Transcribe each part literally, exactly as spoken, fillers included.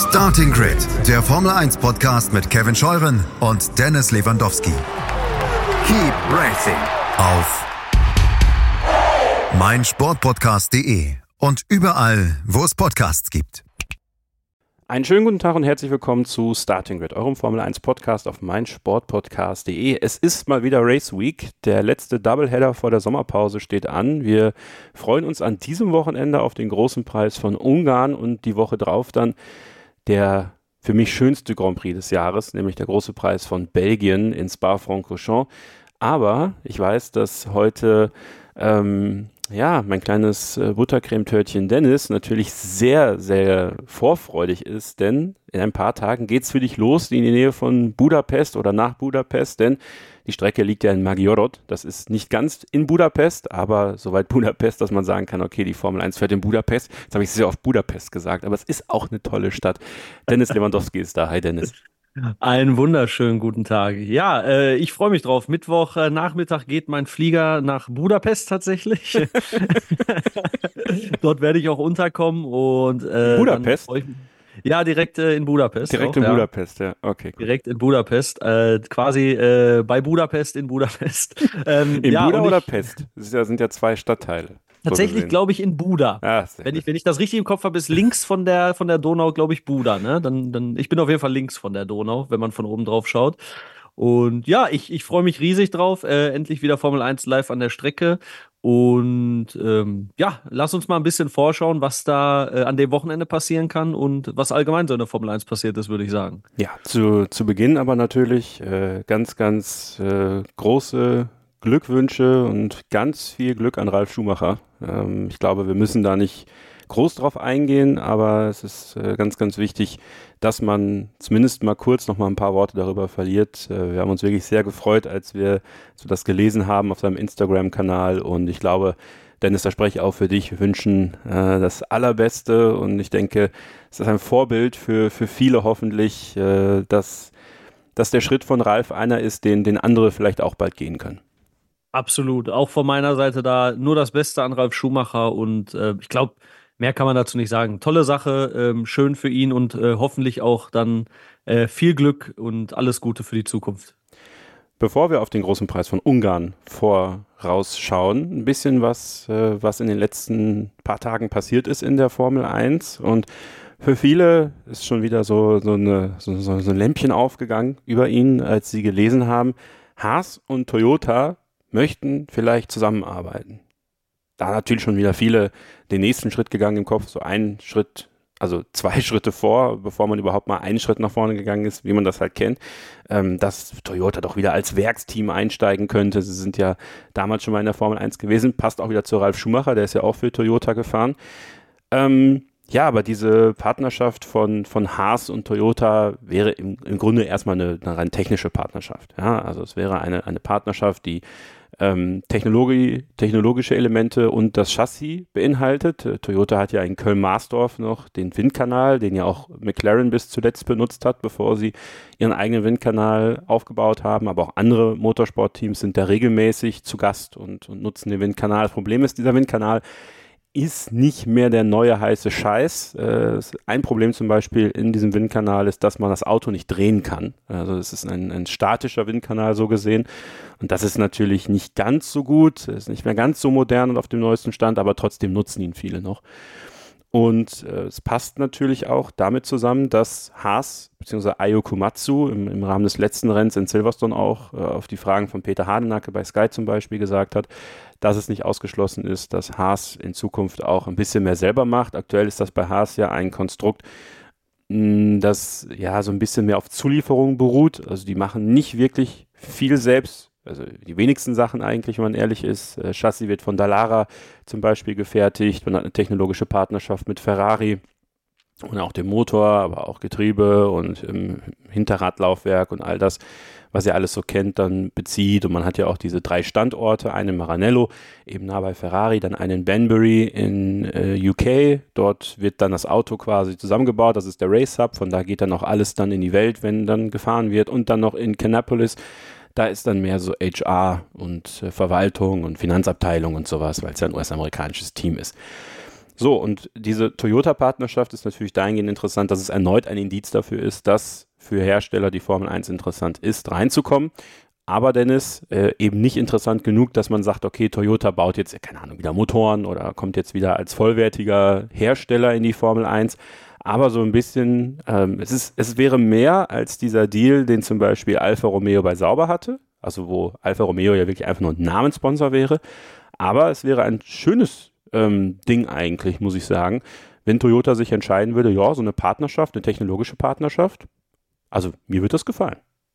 Starting Grid, der Formel eins Podcast mit Kevin Scheuren und Dennis Lewandowski. Keep racing auf meinsportpodcast punkt de und überall, wo es Podcasts gibt. Einen schönen guten Tag und herzlich willkommen zu Starting Grid, eurem Formel eins Podcast auf meinsportpodcast punkt de. Es ist mal wieder Race Week. Der letzte Doubleheader vor der Sommerpause steht an. Wir freuen uns an diesem Wochenende auf den großen Preis von Ungarn und die Woche drauf dann der für mich schönste Grand Prix des Jahres, nämlich der große Preis von Belgien in Spa-Francorchamps. Aber ich weiß, dass heute ähm, ja, mein kleines äh, Buttercremetörtchen Dennis natürlich sehr, sehr vorfreudig ist, denn in ein paar Tagen geht's für dich los in die Nähe von Budapest oder nach Budapest, denn die Strecke liegt ja in Magyaród. Das ist nicht ganz in Budapest, aber soweit Budapest, dass man sagen kann, okay, die Formel eins fährt in Budapest. Jetzt habe ich sehr oft Budapest gesagt, aber es ist auch eine tolle Stadt. Dennis Lewandowski ist da. Hi Dennis. Einen wunderschönen guten Tag. Ja, äh, ich freue mich drauf. Mittwoch äh, Nachmittag geht mein Flieger nach Budapest tatsächlich. Dort werde ich auch unterkommen und äh, Budapest? Ich, ja, direkt äh, in Budapest. Direkt auch, in ja. Budapest, ja. Okay. Gut. Direkt in Budapest, äh, quasi äh, bei Budapest in Budapest. Ähm, in ja, Buda oder ich, Pest? Das ist ja, sind ja zwei Stadtteile. Tatsächlich glaube ich in Buda. Ah, wenn, ich, wenn ich das richtig im Kopf habe, ist links von der, von der Donau, glaube ich, Buda. Ne? Dann, dann, ich bin auf jeden Fall links von der Donau, wenn man von oben drauf schaut. Und ja, ich, ich freue mich riesig drauf. Äh, endlich wieder Formel eins live an der Strecke. Und ähm, ja, lass uns mal ein bisschen vorschauen, was da äh, an dem Wochenende passieren kann und was allgemein so in der Formel eins passiert ist, würde ich sagen. Ja, zu, zu Beginn aber natürlich äh, ganz, ganz äh, große Glückwünsche und ganz viel Glück an Ralf Schumacher. Ähm, ich glaube, wir müssen da nicht groß drauf eingehen, aber es ist äh, ganz, ganz wichtig, dass man zumindest mal kurz noch mal ein paar Worte darüber verliert. Äh, wir haben uns wirklich sehr gefreut, als wir, als wir das gelesen haben auf seinem Instagram-Kanal und ich glaube, Dennis, da spreche ich auch für dich. Wir wünschen äh, das Allerbeste und ich denke, es ist ein Vorbild für, für viele hoffentlich, äh, dass, dass der Schritt von Ralf einer ist, den, den andere vielleicht auch bald gehen können. Absolut. Auch von meiner Seite da nur das Beste an Ralf Schumacher und äh, ich glaube, mehr kann man dazu nicht sagen. Tolle Sache, ähm, schön für ihn und äh, hoffentlich auch dann äh, viel Glück und alles Gute für die Zukunft. Bevor wir auf den großen Preis von Ungarn vorausschauen, ein bisschen was, äh, was in den letzten paar Tagen passiert ist in der Formel eins und für viele ist schon wieder so, so, eine, so, so, so ein Lämpchen aufgegangen über ihn, als sie gelesen haben, Haas und Toyota möchten vielleicht zusammenarbeiten. Da natürlich schon wieder viele den nächsten Schritt gegangen im Kopf, so einen Schritt, also zwei Schritte vor, bevor man überhaupt mal einen Schritt nach vorne gegangen ist, wie man das halt kennt, ähm, dass Toyota doch wieder als Werksteam einsteigen könnte. Sie sind ja damals schon mal in der Formel eins gewesen, passt auch wieder zu Ralf Schumacher, der ist ja auch für Toyota gefahren. Ähm, ja, aber diese Partnerschaft von, von Haas und Toyota wäre im, im Grunde erstmal eine, eine rein technische Partnerschaft. Ja, also es wäre eine, eine Partnerschaft, die ähm, Technologie, technologische Elemente und das Chassis beinhaltet. Äh, Toyota hat ja in Köln-Marsdorf noch den Windkanal, den ja auch McLaren bis zuletzt benutzt hat, bevor sie ihren eigenen Windkanal aufgebaut haben. Aber auch andere Motorsportteams sind da regelmäßig zu Gast und, und nutzen den Windkanal. Das Problem ist, dieser Windkanal ist nicht mehr der neue heiße Scheiß. Äh, ein Problem zum Beispiel in diesem Windkanal ist, dass man das Auto nicht drehen kann. Also es ist ein, ein statischer Windkanal so gesehen und das ist natürlich nicht ganz so gut, ist nicht mehr ganz so modern und auf dem neuesten Stand, aber trotzdem nutzen ihn viele noch. Und äh, es passt natürlich auch damit zusammen, dass Haas bzw. Ayo Komatsu im, im Rahmen des letzten Rennens in Silverstone auch äh, auf die Fragen von Peter Hardenacke bei Sky zum Beispiel gesagt hat, dass es nicht ausgeschlossen ist, dass Haas in Zukunft auch ein bisschen mehr selber macht. Aktuell ist das bei Haas ja ein Konstrukt, mh, das ja so ein bisschen mehr auf Zulieferung beruht. Also die machen nicht wirklich viel selbst. Also die wenigsten Sachen eigentlich, wenn man ehrlich ist. Äh, Chassis wird von Dallara zum Beispiel gefertigt. Man hat eine technologische Partnerschaft mit Ferrari und auch dem Motor, aber auch Getriebe und im Hinterradlaufwerk und all das, was ihr alles so kennt, dann bezieht. Und man hat ja auch diese drei Standorte, einen in Maranello, eben nah bei Ferrari, dann einen in Banbury in äh, U K. Dort wird dann das Auto quasi zusammengebaut. Das ist der Race Hub. Von da geht dann auch alles dann in die Welt, wenn dann gefahren wird. Und dann noch in Kannapolis. Da ist dann mehr so H R und äh, Verwaltung und Finanzabteilung und sowas, weil es ja ein U S-amerikanisches Team ist. So, und diese Toyota-Partnerschaft ist natürlich dahingehend interessant, dass es erneut ein Indiz dafür ist, dass für Hersteller die Formel eins interessant ist, reinzukommen. Aber Dennis, äh, eben nicht interessant genug, dass man sagt, okay, Toyota baut jetzt, keine Ahnung, wieder Motoren oder kommt jetzt wieder als vollwertiger Hersteller in die Formel eins. Aber so ein bisschen, ähm, es ist, es wäre mehr als dieser Deal, den zum Beispiel Alfa Romeo bei Sauber hatte, also wo Alfa Romeo ja wirklich einfach nur ein Namenssponsor wäre. Aber es wäre ein schönes ähm, Ding eigentlich, muss ich sagen, wenn Toyota sich entscheiden würde, ja, so eine Partnerschaft, eine technologische Partnerschaft, also mir wird das gefallen.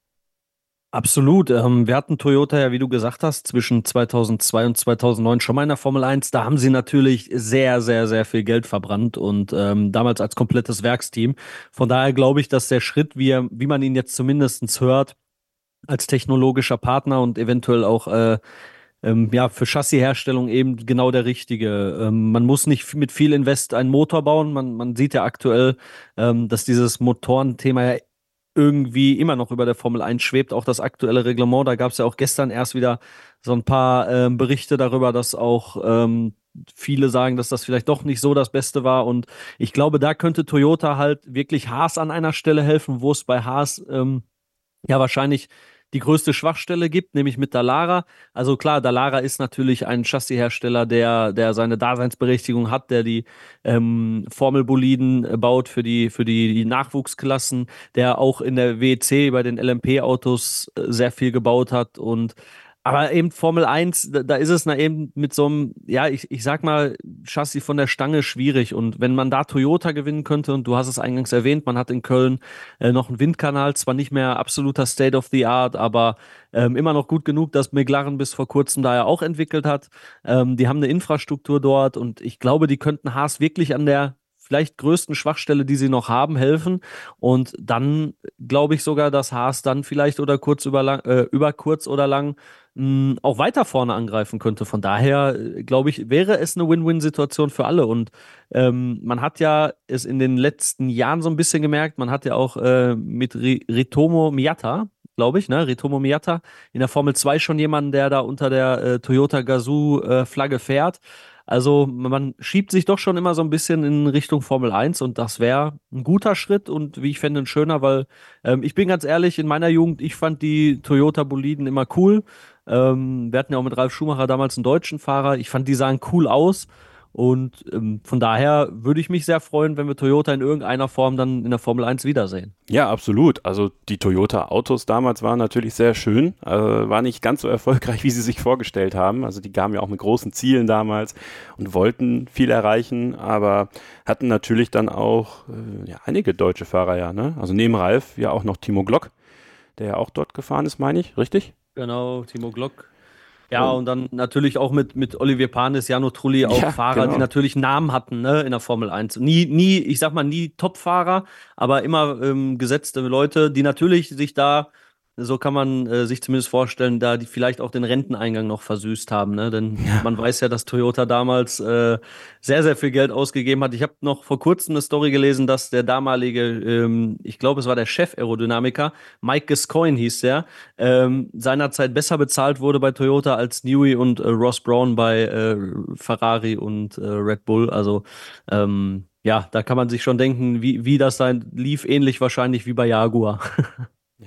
Absolut. Ähm, wir hatten Toyota ja, wie du gesagt hast, zwischen zweitausendzwei und zweitausendneun schon mal in der Formel eins. Da haben sie natürlich sehr, sehr, sehr viel Geld verbrannt und ähm, damals als komplettes Werksteam. Von daher glaube ich, dass der Schritt, wie, er, wie man ihn jetzt zumindest hört, als technologischer Partner und eventuell auch äh, ähm, ja, für Chassisherstellung eben genau der richtige. Ähm, man muss nicht mit viel Invest einen Motor bauen. Man, man sieht ja aktuell, ähm, dass dieses Motorenthema ja irgendwie immer noch über der Formel eins schwebt, auch das aktuelle Reglement. Da gab es ja auch gestern erst wieder so ein paar ähm, Berichte darüber, dass auch ähm, viele sagen, dass das vielleicht doch nicht so das Beste war. Und ich glaube, da könnte Toyota halt wirklich Haas an einer Stelle helfen, wo es bei Haas ähm, ja wahrscheinlich die größte Schwachstelle gibt, nämlich mit Dallara. Also klar, Dallara ist natürlich ein Chassishersteller, der, der seine Daseinsberechtigung hat, der die ähm, Formelboliden baut für die, für die, die Nachwuchsklassen, der auch in der W E C bei den L M P-Autos äh, sehr viel gebaut hat und aber eben Formel eins, da, da ist es na eben mit so einem, ja, ich, ich sag mal, Chassis von der Stange schwierig. Und wenn man da Toyota gewinnen könnte, und du hast es eingangs erwähnt, man hat in Köln äh, noch einen Windkanal, zwar nicht mehr absoluter State of the Art, aber ähm, immer noch gut genug, dass McLaren bis vor kurzem da ja auch entwickelt hat. Ähm, die haben eine Infrastruktur dort und ich glaube, die könnten Haas wirklich an der vielleicht größten Schwachstelle, die sie noch haben, helfen. Und dann glaube ich sogar, dass Haas dann vielleicht oder kurz über, lang, äh, über kurz oder lang mh, auch weiter vorne angreifen könnte. Von daher, äh, glaube ich, wäre es eine Win-Win-Situation für alle. Und ähm, man hat ja es in den letzten Jahren so ein bisschen gemerkt, man hat ja auch äh, mit Ritomo Miata, glaube ich, ne, Ritomo Miata, in der Formel zwei schon jemanden, der da unter der äh, Toyota Gazoo-Flagge äh, fährt. Also man schiebt sich doch schon immer so ein bisschen in Richtung Formel eins und das wäre ein guter Schritt und wie ich fände, ein schöner, weil ähm, ich bin ganz ehrlich, in meiner Jugend, ich fand die Toyota-Boliden immer cool. Ähm, wir hatten ja auch mit Ralf Schumacher damals einen deutschen Fahrer. Ich fand, die sahen cool aus und ähm, von daher würde ich mich sehr freuen, wenn wir Toyota in irgendeiner Form dann in der Formel eins wiedersehen. Ja, absolut. Also die Toyota-Autos damals waren natürlich sehr schön, äh, war nicht ganz so erfolgreich, wie sie sich vorgestellt haben. Also die kamen ja auch mit großen Zielen damals und wollten viel erreichen, aber hatten natürlich dann auch äh, ja, einige deutsche Fahrer ja, ne? Also neben Ralf ja auch noch Timo Glock, der ja auch dort gefahren ist, meine ich, richtig? Genau, Timo Glock. Ja, und dann natürlich auch mit, mit Olivier Panis, Jarno Trulli, auch ja, Fahrer, genau. die natürlich Namen hatten, ne, in der Formel eins. Nie, nie, ich sag mal, nie Top-Fahrer, aber immer ähm, gesetzte Leute, die natürlich sich da, so kann man äh, sich zumindest vorstellen, da die vielleicht auch den Renteneingang noch versüßt haben, ne? Denn ja. man weiß ja, dass Toyota damals äh, sehr, sehr viel Geld ausgegeben hat. Ich habe noch vor kurzem eine Story gelesen, dass der damalige, ähm, ich glaube, es war der Chef-Aerodynamiker, Mike Gascoigne hieß der, ähm, seinerzeit besser bezahlt wurde bei Toyota als Newey und äh, Ross Brown bei äh, Ferrari und äh, Red Bull. Also ähm, ja, da kann man sich schon denken, wie, wie das sein lief, ähnlich wahrscheinlich wie bei Jaguar. Ja.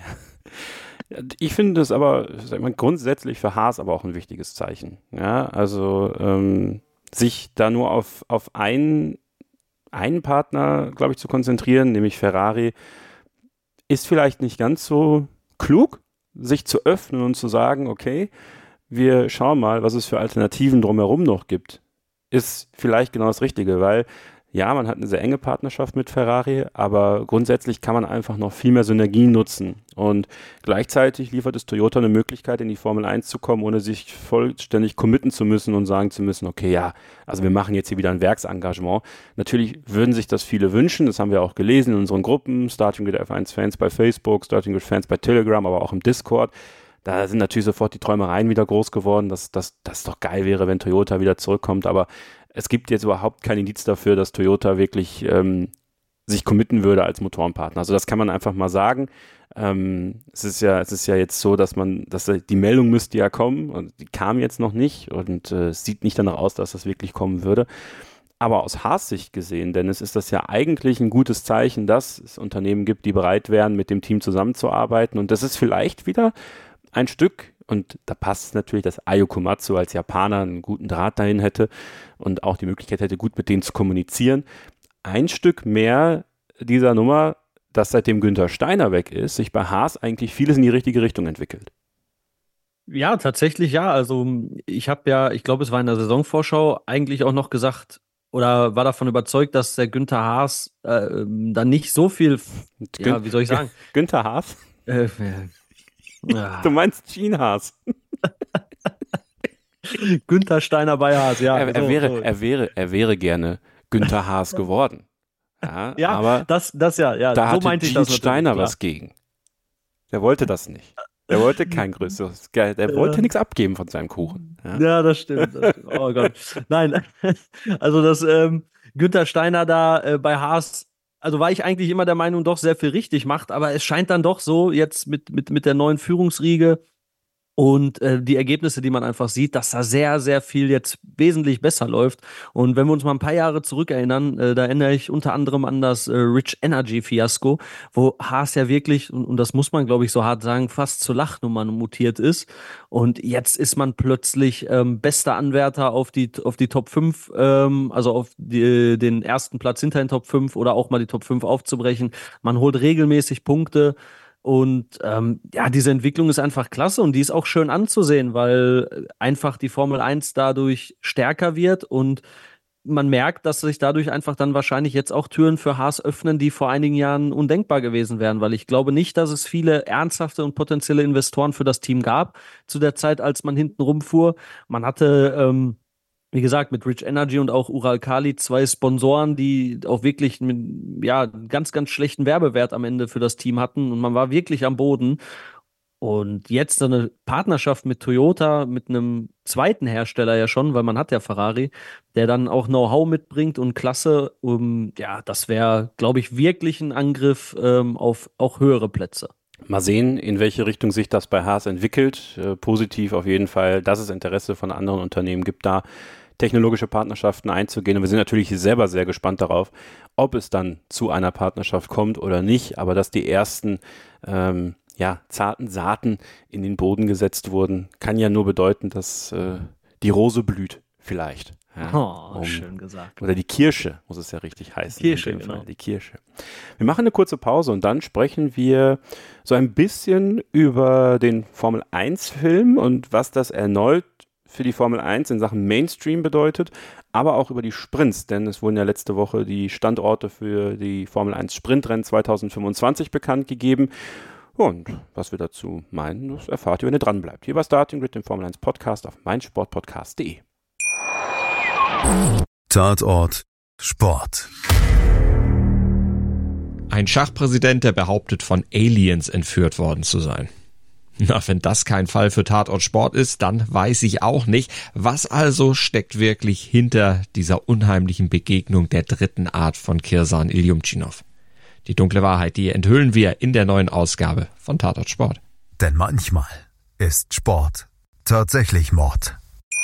Ich finde es aber sag mal, grundsätzlich für Haas aber auch ein wichtiges Zeichen. Ja, also ähm, sich da nur auf, auf einen, einen Partner, glaube ich, zu konzentrieren, nämlich Ferrari, ist vielleicht nicht ganz so klug, sich zu öffnen und zu sagen, okay, wir schauen mal, was es für Alternativen drumherum noch gibt. Ist vielleicht genau das Richtige, weil ja, man hat eine sehr enge Partnerschaft mit Ferrari, aber grundsätzlich kann man einfach noch viel mehr Synergien nutzen. Und gleichzeitig liefert es Toyota eine Möglichkeit, in die Formel eins zu kommen, ohne sich vollständig committen zu müssen und sagen zu müssen, okay, ja, also wir machen jetzt hier wieder ein Werksengagement. Natürlich würden sich das viele wünschen, das haben wir auch gelesen in unseren Gruppen, Starting Grid F eins Fans bei Facebook, Starting Grid Fans bei Telegram, aber auch im Discord. Da sind natürlich sofort die Träumereien wieder groß geworden, dass das doch geil wäre, wenn Toyota wieder zurückkommt, aber es gibt jetzt überhaupt kein Indiz dafür, dass Toyota wirklich ähm, sich committen würde als Motorenpartner. Also das kann man einfach mal sagen. Ähm, es ist ja, es ist ja jetzt so, dass man, dass die Meldung müsste ja kommen und die kam jetzt noch nicht und äh, es sieht nicht danach aus, dass das wirklich kommen würde. Aber aus Haas-Sicht gesehen, Dennis, ist das ja eigentlich ein gutes Zeichen, dass es Unternehmen gibt, die bereit wären, mit dem Team zusammenzuarbeiten. Und das ist vielleicht wieder ein Stück, und da passt natürlich, dass Ayo Komatsu als Japaner einen guten Draht dahin hätte und auch die Möglichkeit hätte, gut mit denen zu kommunizieren. Ein Stück mehr dieser Nummer, dass seitdem Günther Steiner weg ist, sich bei Haas eigentlich vieles in die richtige Richtung entwickelt. Ja, tatsächlich ja. Also ich habe ja, ich glaube, es war in der Saisonvorschau eigentlich auch noch gesagt, oder war davon überzeugt, dass der Günther Haas äh, dann nicht so viel, Gün- ja, wie soll ich sagen? Günther Haas? Äh, ja. Du meinst Gene Haas. Günther Steiner bei Haas, ja. Er, er, so, wäre, so. er, wäre, er wäre gerne Günther Haas geworden. Ja, ja, aber das, das ja, ja. da so hatte meinte ich Gene das Steiner klar. was gegen. Der wollte das nicht. Der wollte kein größeres Geld. Der wollte Ja. nichts abgeben von seinem Kuchen. Ja, Ja, das stimmt. Das stimmt. Oh Gott. Nein, also das ähm, Günther Steiner da äh, bei Haas, also war ich eigentlich immer der Meinung, doch sehr viel richtig macht, aber es scheint dann doch so jetzt mit, mit, mit der neuen Führungsriege und äh, die Ergebnisse, die man einfach sieht, dass da sehr, sehr viel jetzt wesentlich besser läuft. Und wenn wir uns mal ein paar Jahre zurückerinnern, äh, da erinnere ich unter anderem an das äh, Rich Energy Fiasko, wo Haas ja wirklich, und, und das muss man, glaube ich, so hart sagen, fast zur Lachnummer mutiert ist. Und jetzt ist man plötzlich ähm, bester Anwärter auf die, auf die Top fünf, ähm, also auf die, den ersten Platz hinter den Top fünf oder auch mal die Top fünf aufzubrechen. Man holt regelmäßig Punkte. Und ähm, ja, diese Entwicklung ist einfach klasse und die ist auch schön anzusehen, weil einfach die Formel eins dadurch stärker wird und man merkt, dass sich dadurch einfach dann wahrscheinlich jetzt auch Türen für Haas öffnen, die vor einigen Jahren undenkbar gewesen wären, weil ich glaube nicht, dass es viele ernsthafte und potenzielle Investoren für das Team gab zu der Zeit, als man hinten rumfuhr. Man hatte ähm, wie gesagt, mit Rich Energy und auch Uralkali zwei Sponsoren, die auch wirklich einen, ja, ganz, ganz schlechten Werbewert am Ende für das Team hatten. Und man war wirklich am Boden. Und jetzt so eine Partnerschaft mit Toyota, mit einem zweiten Hersteller ja schon, weil man hat ja Ferrari, der dann auch Know-how mitbringt und Klasse. Um, ja, das wäre, glaube ich, wirklich ein Angriff ähm, auf auch höhere Plätze. Mal sehen, in welche Richtung sich das bei Haas entwickelt. Äh, positiv auf jeden Fall, dass es Interesse von anderen Unternehmen gibt, da technologische Partnerschaften einzugehen. Und wir sind natürlich selber sehr gespannt darauf, ob es dann zu einer Partnerschaft kommt oder nicht. Aber dass die ersten ähm, ja, zarten Saaten in den Boden gesetzt wurden, kann ja nur bedeuten, dass äh, die Rose blüht vielleicht. Ja, oh, um, schön gesagt. Oder die Kirsche, muss es ja richtig heißen. Die Kirsche, in dem genau. Fall, die Kirsche. Wir machen eine kurze Pause und dann sprechen wir so ein bisschen über den Formel eins Film und was das erneut für die Formel eins in Sachen Mainstream bedeutet, aber auch über die Sprints, denn es wurden ja letzte Woche die Standorte für die Formel eins Sprintrennen zwanzig fünfundzwanzig bekannt gegeben. Und was wir dazu meinen, das erfahrt ihr, wenn ihr dran bleibt. Hier bei Starting Grid, dem Formel eins Podcast auf meinsportpodcast punkt de. Tatort Sport. Ein Schachpräsident, der behauptet, von Aliens entführt worden zu sein. Na, wenn das kein Fall für Tatort Sport ist, dann weiß ich auch nicht, was also steckt wirklich hinter dieser unheimlichen Begegnung der dritten Art von Kirsan Iljumtschinov. Die dunkle Wahrheit, die enthüllen wir in der neuen Ausgabe von Tatort Sport. Denn manchmal ist Sport tatsächlich Mord.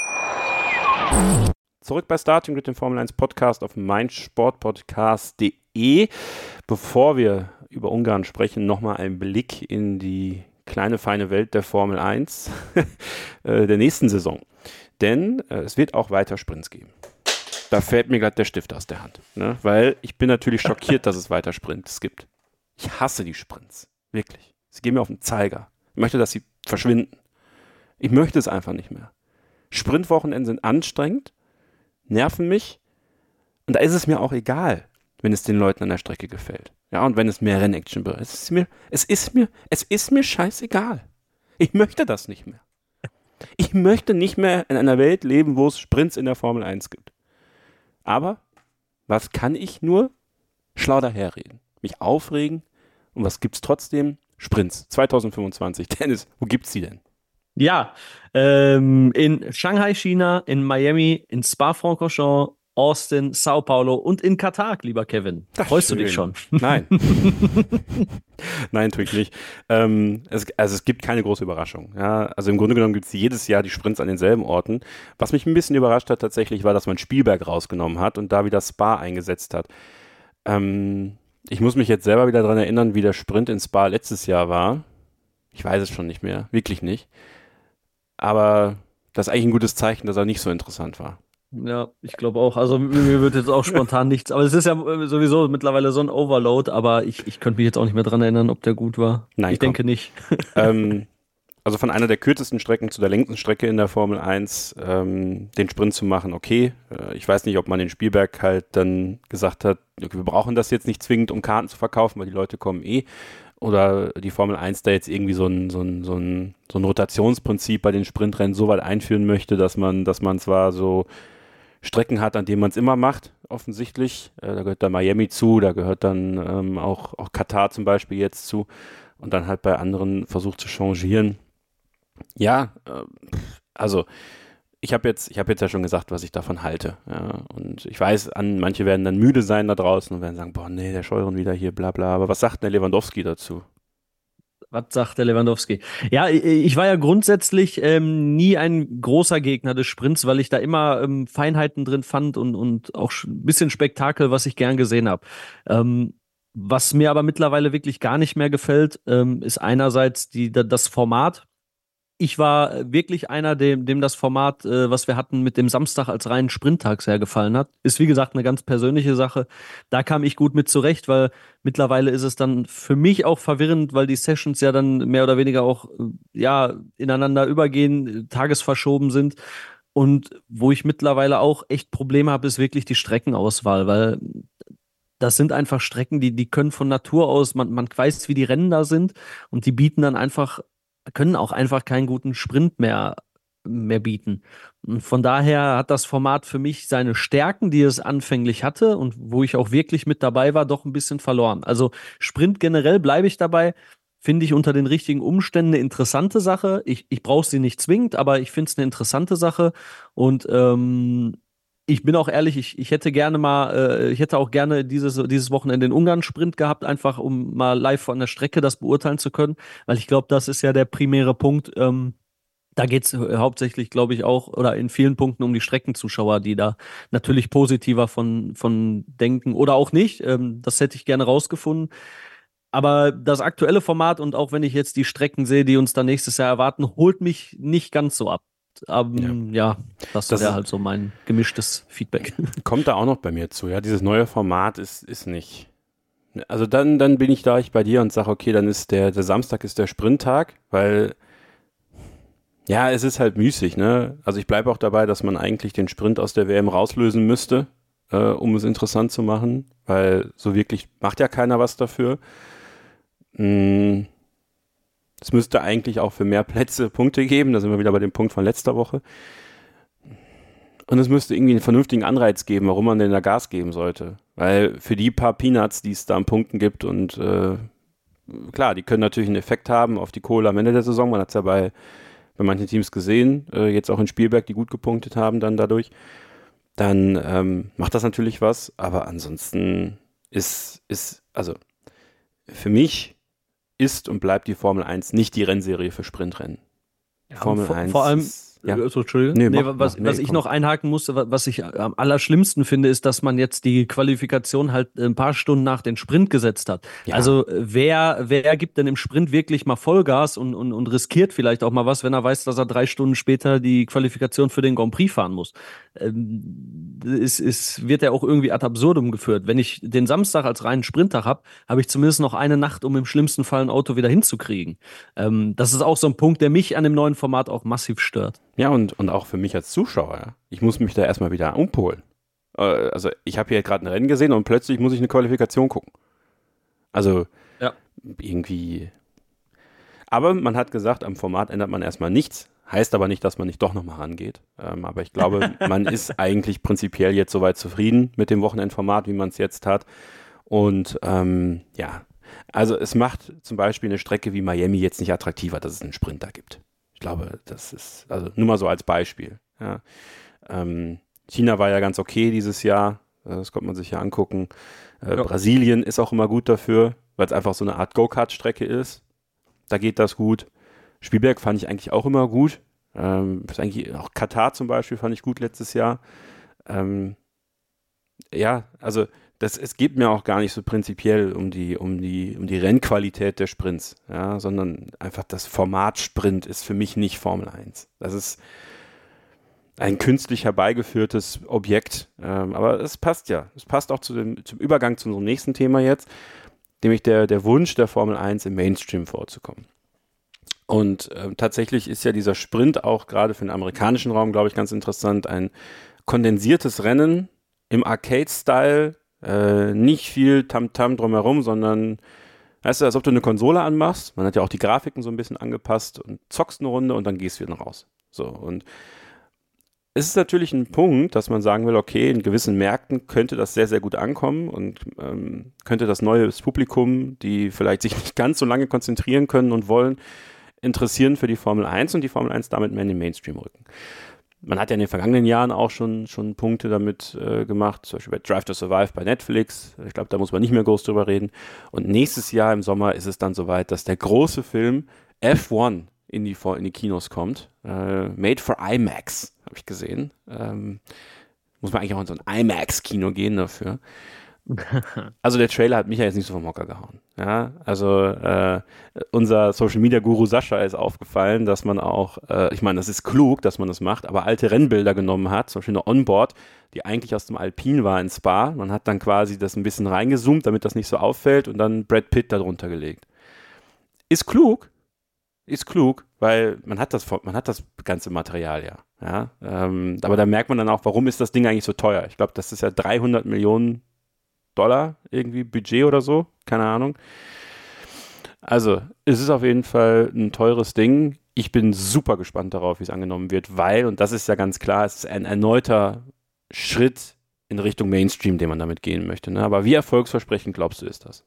Zurück bei Starting mit dem Formel eins Podcast auf meinsportpodcast punkt de. Bevor wir über Ungarn sprechen, nochmal ein Blick in die kleine, feine Welt der Formel eins der nächsten Saison. Denn äh, es wird auch weiter Sprints geben. Da fällt mir gerade der Stift aus der Hand. Ne? Weil ich bin natürlich schockiert, dass es weiter Sprints gibt. Ich hasse die Sprints. Wirklich. Sie gehen mir auf den Zeiger. Ich möchte, dass sie verschwinden. Ich möchte es einfach nicht mehr. Sprintwochenenden sind anstrengend, nerven mich. Und da ist es mir auch egal, wenn es den Leuten an der Strecke gefällt. Ja, und wenn es mehr Rennaction wird. Es ist mir, es ist mir, es ist mir scheißegal. Ich möchte das nicht mehr. Ich möchte nicht mehr in einer Welt leben, wo es Sprints in der Formel eins gibt. Aber was kann ich nur? Schlau daherreden. Mich aufregen. Und was gibt's trotzdem? Sprints. zwanzig fünfundzwanzig. Dennis, wo gibt's die denn? Ja, ähm, in Shanghai, China, in Miami, in Spa-Francorchamps, Austin, Sao Paulo und in Katar, lieber Kevin. Das Freust schön. du dich schon? Nein. Nein, tue ich nicht. Ähm, es, also es gibt keine große Überraschung. Ja? Also im Grunde genommen gibt es jedes Jahr die Sprints an denselben Orten. Was mich ein bisschen überrascht hat tatsächlich, war, dass man Spielberg rausgenommen hat und da wieder Spa eingesetzt hat. Ähm, ich muss mich jetzt selber wieder daran erinnern, wie der Sprint in Spa letztes Jahr war. Ich weiß es schon nicht mehr, wirklich nicht. Aber das ist eigentlich ein gutes Zeichen, dass er nicht so interessant war. Ja, ich glaube auch. Also mir wird jetzt auch spontan nichts. Aber es ist ja sowieso mittlerweile so ein Overload, aber ich, ich könnte mich jetzt auch nicht mehr dran erinnern, ob der gut war. Nein, ich komm. denke nicht. ähm, also von einer der kürzesten Strecken zu der längsten Strecke in der Formel eins ähm, den Sprint zu machen, okay. Äh, ich weiß nicht, ob man den Spielberg halt dann gesagt hat, okay, wir brauchen das jetzt nicht zwingend, um Karten zu verkaufen, weil die Leute kommen eh. Oder die Formel eins da jetzt irgendwie so ein, so ein, so ein, so ein Rotationsprinzip bei den Sprintrennen so weit einführen möchte, dass man, dass man zwar so Strecken hat, an denen man es immer macht, offensichtlich. Äh, da gehört dann Miami zu, da gehört dann ähm, auch, auch Katar zum Beispiel jetzt zu und dann halt bei anderen versucht zu changieren. Ja, äh, also ich habe jetzt, ich habe jetzt ja schon gesagt, was ich davon halte. Ja, und ich weiß, an, manche werden dann müde sein da draußen und werden sagen, boah, nee, der Scheuren wieder hier, bla bla. Aber was sagt der Lewandowski dazu? Was sagt der Lewandowski? Ja, ich war ja grundsätzlich ähm, nie ein großer Gegner des Sprints, weil ich da immer ähm, Feinheiten drin fand und, und auch ein bisschen Spektakel, was ich gern gesehen habe. Ähm, was mir aber mittlerweile wirklich gar nicht mehr gefällt, ähm, ist einerseits die, das Format. Ich war wirklich einer, dem, dem das Format, äh, was wir hatten, mit dem Samstag als reinen Sprinttag sehr gefallen hat. Ist wie gesagt eine ganz persönliche Sache. Da kam ich gut mit zurecht, weil mittlerweile ist es dann für mich auch verwirrend, weil die Sessions ja dann mehr oder weniger auch äh, ja ineinander übergehen, tagesverschoben sind. Und wo ich mittlerweile auch echt Probleme habe, ist wirklich die Streckenauswahl, weil das sind einfach Strecken, die, die können von Natur aus, man, man weiß, wie die Rennen da sind und die bieten dann einfach können auch einfach keinen guten Sprint mehr, mehr bieten. Und von daher hat das Format für mich seine Stärken, die es anfänglich hatte und wo ich auch wirklich mit dabei war, doch ein bisschen verloren. Also Sprint generell bleibe ich dabei, finde ich unter den richtigen Umständen eine interessante Sache. Ich, ich brauche sie nicht zwingend, aber ich finde es eine interessante Sache und ähm, ich bin auch ehrlich, ich, ich hätte gerne mal, äh, ich hätte auch gerne dieses, dieses Wochenende den Ungarn-Sprint gehabt, einfach um mal live von der Strecke das beurteilen zu können, weil ich glaube, das ist ja der primäre Punkt. Ähm, da geht es hauptsächlich, glaube ich, auch oder in vielen Punkten um die Streckenzuschauer, die da natürlich positiver von, von denken oder auch nicht. Ähm, das hätte ich gerne rausgefunden. Aber das aktuelle Format und auch wenn ich jetzt die Strecken sehe, die uns dann nächstes Jahr erwarten, holt mich nicht ganz so ab. Um, ja. ja, das, das wäre halt so mein gemischtes Feedback. Kommt da auch noch bei mir zu, ja, dieses neue Format ist, ist nicht, also dann, dann bin ich da ich bei dir und sage, okay, dann ist der, der Samstag ist der Sprinttag, weil, ja, es ist halt müßig, ne, also ich bleibe auch dabei, dass man eigentlich den Sprint aus der W M rauslösen müsste, äh, um es interessant zu machen, weil so wirklich macht ja keiner was dafür. Hm. Es müsste eigentlich auch für mehr Plätze Punkte geben, da sind wir wieder bei dem Punkt von letzter Woche. Und es müsste irgendwie einen vernünftigen Anreiz geben, warum man denn da Gas geben sollte. Weil für die paar Peanuts, die es da an Punkten gibt und äh, klar, die können natürlich einen Effekt haben auf die Kohle am Ende der Saison. Man hat es ja bei, bei manchen Teams gesehen, äh, jetzt auch in Spielberg, die gut gepunktet haben dann dadurch. Dann ähm, macht das natürlich was, aber ansonsten ist, ist also für mich ist und bleibt die Formel eins nicht die Rennserie für Sprintrennen. Ja, Formel vor, eins vor allem, ist, ja. Also, Entschuldigung. Nee, nee, mach, was, mach, nee, was ich komm. noch einhaken musste, was ich am allerschlimmsten finde, ist, dass man jetzt die Qualifikation halt ein paar Stunden nach den Sprint gesetzt hat. Ja. Also wer, wer gibt denn im Sprint wirklich mal Vollgas und, und, und riskiert vielleicht auch mal was, wenn er weiß, dass er drei Stunden später die Qualifikation für den Grand Prix fahren muss? Ähm, es, es wird ja auch irgendwie ad absurdum geführt. Wenn ich den Samstag als reinen Sprinttag habe, habe ich zumindest noch eine Nacht, um im schlimmsten Fall ein Auto wieder hinzukriegen. Ähm, das ist auch so ein Punkt, der mich an dem neuen Format auch massiv stört. Ja, und, und auch für mich als Zuschauer. Ja. Ich muss mich da erstmal wieder umpolen. Äh, also ich habe hier gerade ein Rennen gesehen und plötzlich muss ich eine Qualifikation gucken. Also ja. irgendwie. Aber man hat gesagt, am Format ändert man erstmal nichts. Heißt aber nicht, dass man nicht doch nochmal rangeht. Ähm, aber ich glaube, man ist eigentlich prinzipiell jetzt soweit zufrieden mit dem Wochenendformat, wie man es jetzt hat. Und ähm, ja, also es macht zum Beispiel eine Strecke wie Miami jetzt nicht attraktiver, dass es einen Sprinter gibt. Ich glaube, das ist, also nur mal so als Beispiel. Ja. Ähm, China war ja ganz okay dieses Jahr, das konnte man sich ja angucken. Äh, Ja. Brasilien ist auch immer gut dafür, weil es einfach so eine Art Go-Kart-Strecke ist. Da geht das gut. Spielberg fand ich eigentlich auch immer gut. Ähm, ist eigentlich auch Katar zum Beispiel fand ich gut letztes Jahr. Ähm, ja, also das, es geht mir auch gar nicht so prinzipiell um die, um die, um die Rennqualität der Sprints, ja, sondern einfach das Format Sprint ist für mich nicht Formel eins. Das ist ein künstlich herbeigeführtes Objekt, ähm, aber es passt ja. Es passt auch zu dem, zum Übergang zu unserem nächsten Thema jetzt, nämlich der, der Wunsch der Formel eins im Mainstream vorzukommen. Und äh, tatsächlich ist ja dieser Sprint auch gerade für den amerikanischen Raum, glaube ich, ganz interessant. Ein kondensiertes Rennen im Arcade-Style, äh, nicht viel Tamtam drumherum, sondern, weißt du, als ob du eine Konsole anmachst. Man hat ja auch die Grafiken so ein bisschen angepasst und zockst eine Runde und dann gehst du wieder raus. So, und es ist natürlich ein Punkt, dass man sagen will, okay, in gewissen Märkten könnte das sehr, sehr gut ankommen und ähm, könnte das neue Publikum, die vielleicht sich nicht ganz so lange konzentrieren können und wollen, interessieren für die Formel eins und die Formel eins damit mehr in den Mainstream rücken. Man hat ja in den vergangenen Jahren auch schon, schon Punkte damit äh, gemacht, zum Beispiel bei Drive to Survive bei Netflix. Ich glaube, da muss man nicht mehr groß drüber reden. Und nächstes Jahr im Sommer ist es dann soweit, dass der große Film F eins in die, in die Kinos kommt. Äh, made for IMAX, habe ich gesehen. Ähm, muss man eigentlich auch in so ein IMAX-Kino gehen dafür. Also der Trailer hat mich ja jetzt nicht so vom Hocker gehauen. Ja, also äh, unser Social-Media-Guru Sascha ist aufgefallen, dass man auch, äh, ich meine, das ist klug, dass man das macht, aber alte Rennbilder genommen hat, zum Beispiel eine Onboard, die eigentlich aus dem Alpin war in Spa. Man hat dann quasi das ein bisschen reingezoomt, damit das nicht so auffällt und dann Brad Pitt darunter gelegt. Ist klug, ist klug, weil man hat das, man hat das ganze Material ja. ja ähm, aber da merkt man dann auch, warum ist das Ding eigentlich so teuer? Ich glaube, das ist ja dreihundert Millionen Dollar irgendwie Budget oder so, keine Ahnung. Also, es ist auf jeden Fall ein teures Ding. Ich bin super gespannt darauf, wie es angenommen wird, weil, und das ist ja ganz klar, es ist ein erneuter Schritt in Richtung Mainstream, den man damit gehen möchte. Ne? Aber wie erfolgsversprechend glaubst du, ist das?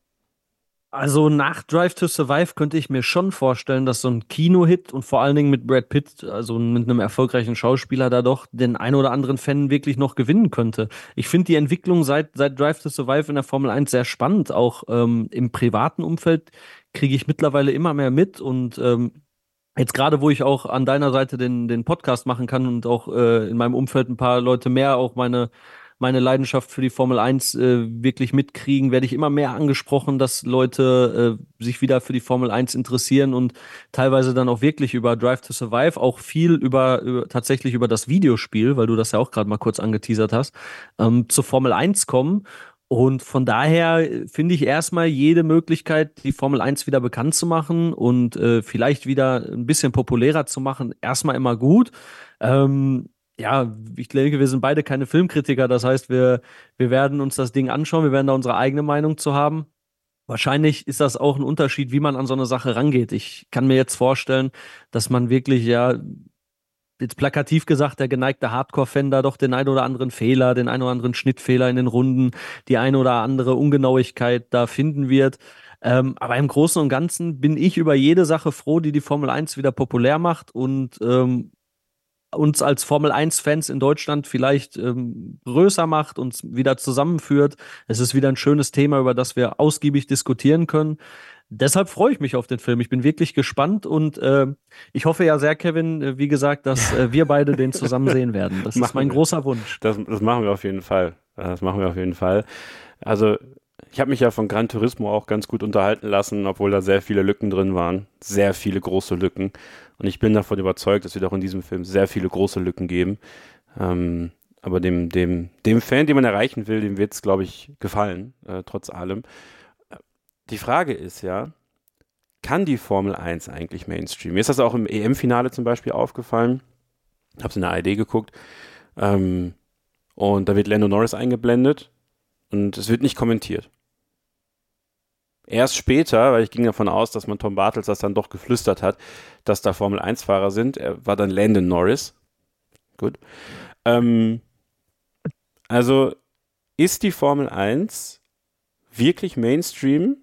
Also nach Drive to Survive könnte ich mir schon vorstellen, dass so ein Kino-Hit und vor allen Dingen mit Brad Pitt, also mit einem erfolgreichen Schauspieler, da doch den ein oder anderen Fan wirklich noch gewinnen könnte. Ich finde die Entwicklung seit, seit Drive to Survive in der Formel eins sehr spannend. Auch ähm, im privaten Umfeld kriege ich mittlerweile immer mehr mit und ähm, jetzt gerade, wo ich auch an deiner Seite den, den Podcast machen kann und auch äh, in meinem Umfeld ein paar Leute mehr auch meine meine Leidenschaft für die Formel eins äh, wirklich mitkriegen, werde ich immer mehr angesprochen, dass Leute äh, sich wieder für die Formel eins interessieren und teilweise dann auch wirklich über Drive to Survive, auch viel über, über tatsächlich über das Videospiel, weil du das ja auch gerade mal kurz angeteasert hast, ähm, zur Formel eins kommen. Und von daher finde ich erstmal jede Möglichkeit, die Formel eins wieder bekannt zu machen und äh, vielleicht wieder ein bisschen populärer zu machen, erstmal immer gut. Ähm, Ja, ich denke, wir sind beide keine Filmkritiker. Das heißt, wir, wir werden uns das Ding anschauen. Wir werden da unsere eigene Meinung zu haben. Wahrscheinlich ist das auch ein Unterschied, wie man an so eine Sache rangeht. Ich kann mir jetzt vorstellen, dass man wirklich, ja, jetzt plakativ gesagt, der geneigte Hardcore-Fan da doch den ein oder anderen Fehler, den ein oder anderen Schnittfehler in den Runden, die eine oder andere Ungenauigkeit da finden wird. Ähm, aber im Großen und Ganzen bin ich über jede Sache froh, die die Formel eins wieder populär macht und ähm, uns als Formel eins Fans in Deutschland vielleicht ähm, größer macht, uns wieder zusammenführt. Es ist wieder ein schönes Thema, über das wir ausgiebig diskutieren können. Deshalb freue ich mich auf den Film. Ich bin wirklich gespannt und äh, ich hoffe ja sehr, Kevin, äh, wie gesagt, dass äh, wir beide den zusammen sehen werden. Das ist mein großer Wunsch. Das, das machen wir auf jeden Fall. Das machen wir auf jeden Fall. Also ich habe mich ja von Gran Turismo auch ganz gut unterhalten lassen, obwohl da sehr viele Lücken drin waren. Sehr viele große Lücken. Und ich bin davon überzeugt, dass wir auch in diesem Film sehr viele große Lücken geben. Ähm, aber dem, dem, dem Fan, den man erreichen will, dem wird es, glaube ich, gefallen, äh, trotz allem. Die Frage ist ja, kann die Formel eins eigentlich Mainstream? Mir ist das auch im E M-Finale zum Beispiel aufgefallen. Ich habe es in der A R D geguckt. Ähm, und da wird Lando Norris eingeblendet und es wird nicht kommentiert. Erst später, weil ich ging davon aus, dass man Tom Bartels das dann doch geflüstert hat, dass da Formel eins Fahrer sind. Er war dann Lando Norris. Gut. Ähm, also ist die Formel eins wirklich Mainstream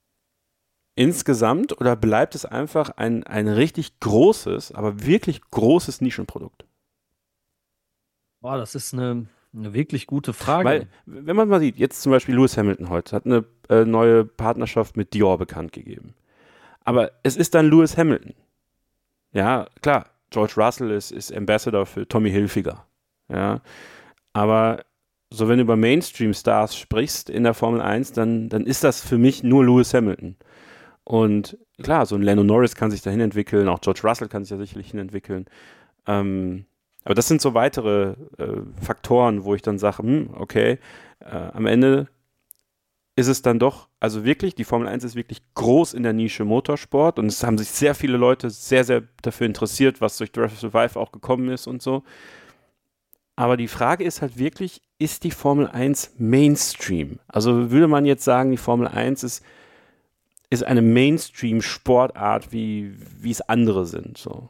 insgesamt oder bleibt es einfach ein, ein richtig großes, aber wirklich großes Nischenprodukt? Boah, das ist eine, eine wirklich gute Frage. Weil, wenn man mal sieht, jetzt zum Beispiel Lewis Hamilton heute hat eine äh, neue Partnerschaft mit Dior bekannt gegeben. Aber es ist dann Lewis Hamilton. Ja, klar, George Russell ist, ist Ambassador für Tommy Hilfiger. Ja, aber so wenn du über Mainstream-Stars sprichst in der Formel eins, dann, dann ist das für mich nur Lewis Hamilton. Und klar, so ein Lando Norris kann sich dahin entwickeln, auch George Russell kann sich da sicherlich hin entwickeln. Ähm, aber das sind so weitere äh, Faktoren, wo ich dann sage, hm, okay, äh, am Ende ist es dann doch, also wirklich, die Formel eins ist wirklich groß in der Nische Motorsport und es haben sich sehr viele Leute sehr, sehr dafür interessiert, was durch Drive to Survive auch gekommen ist und so. Aber die Frage ist halt wirklich, ist die Formel eins Mainstream? Also würde man jetzt sagen, die Formel eins ist, ist eine Mainstream-Sportart, wie, wie es andere sind, so.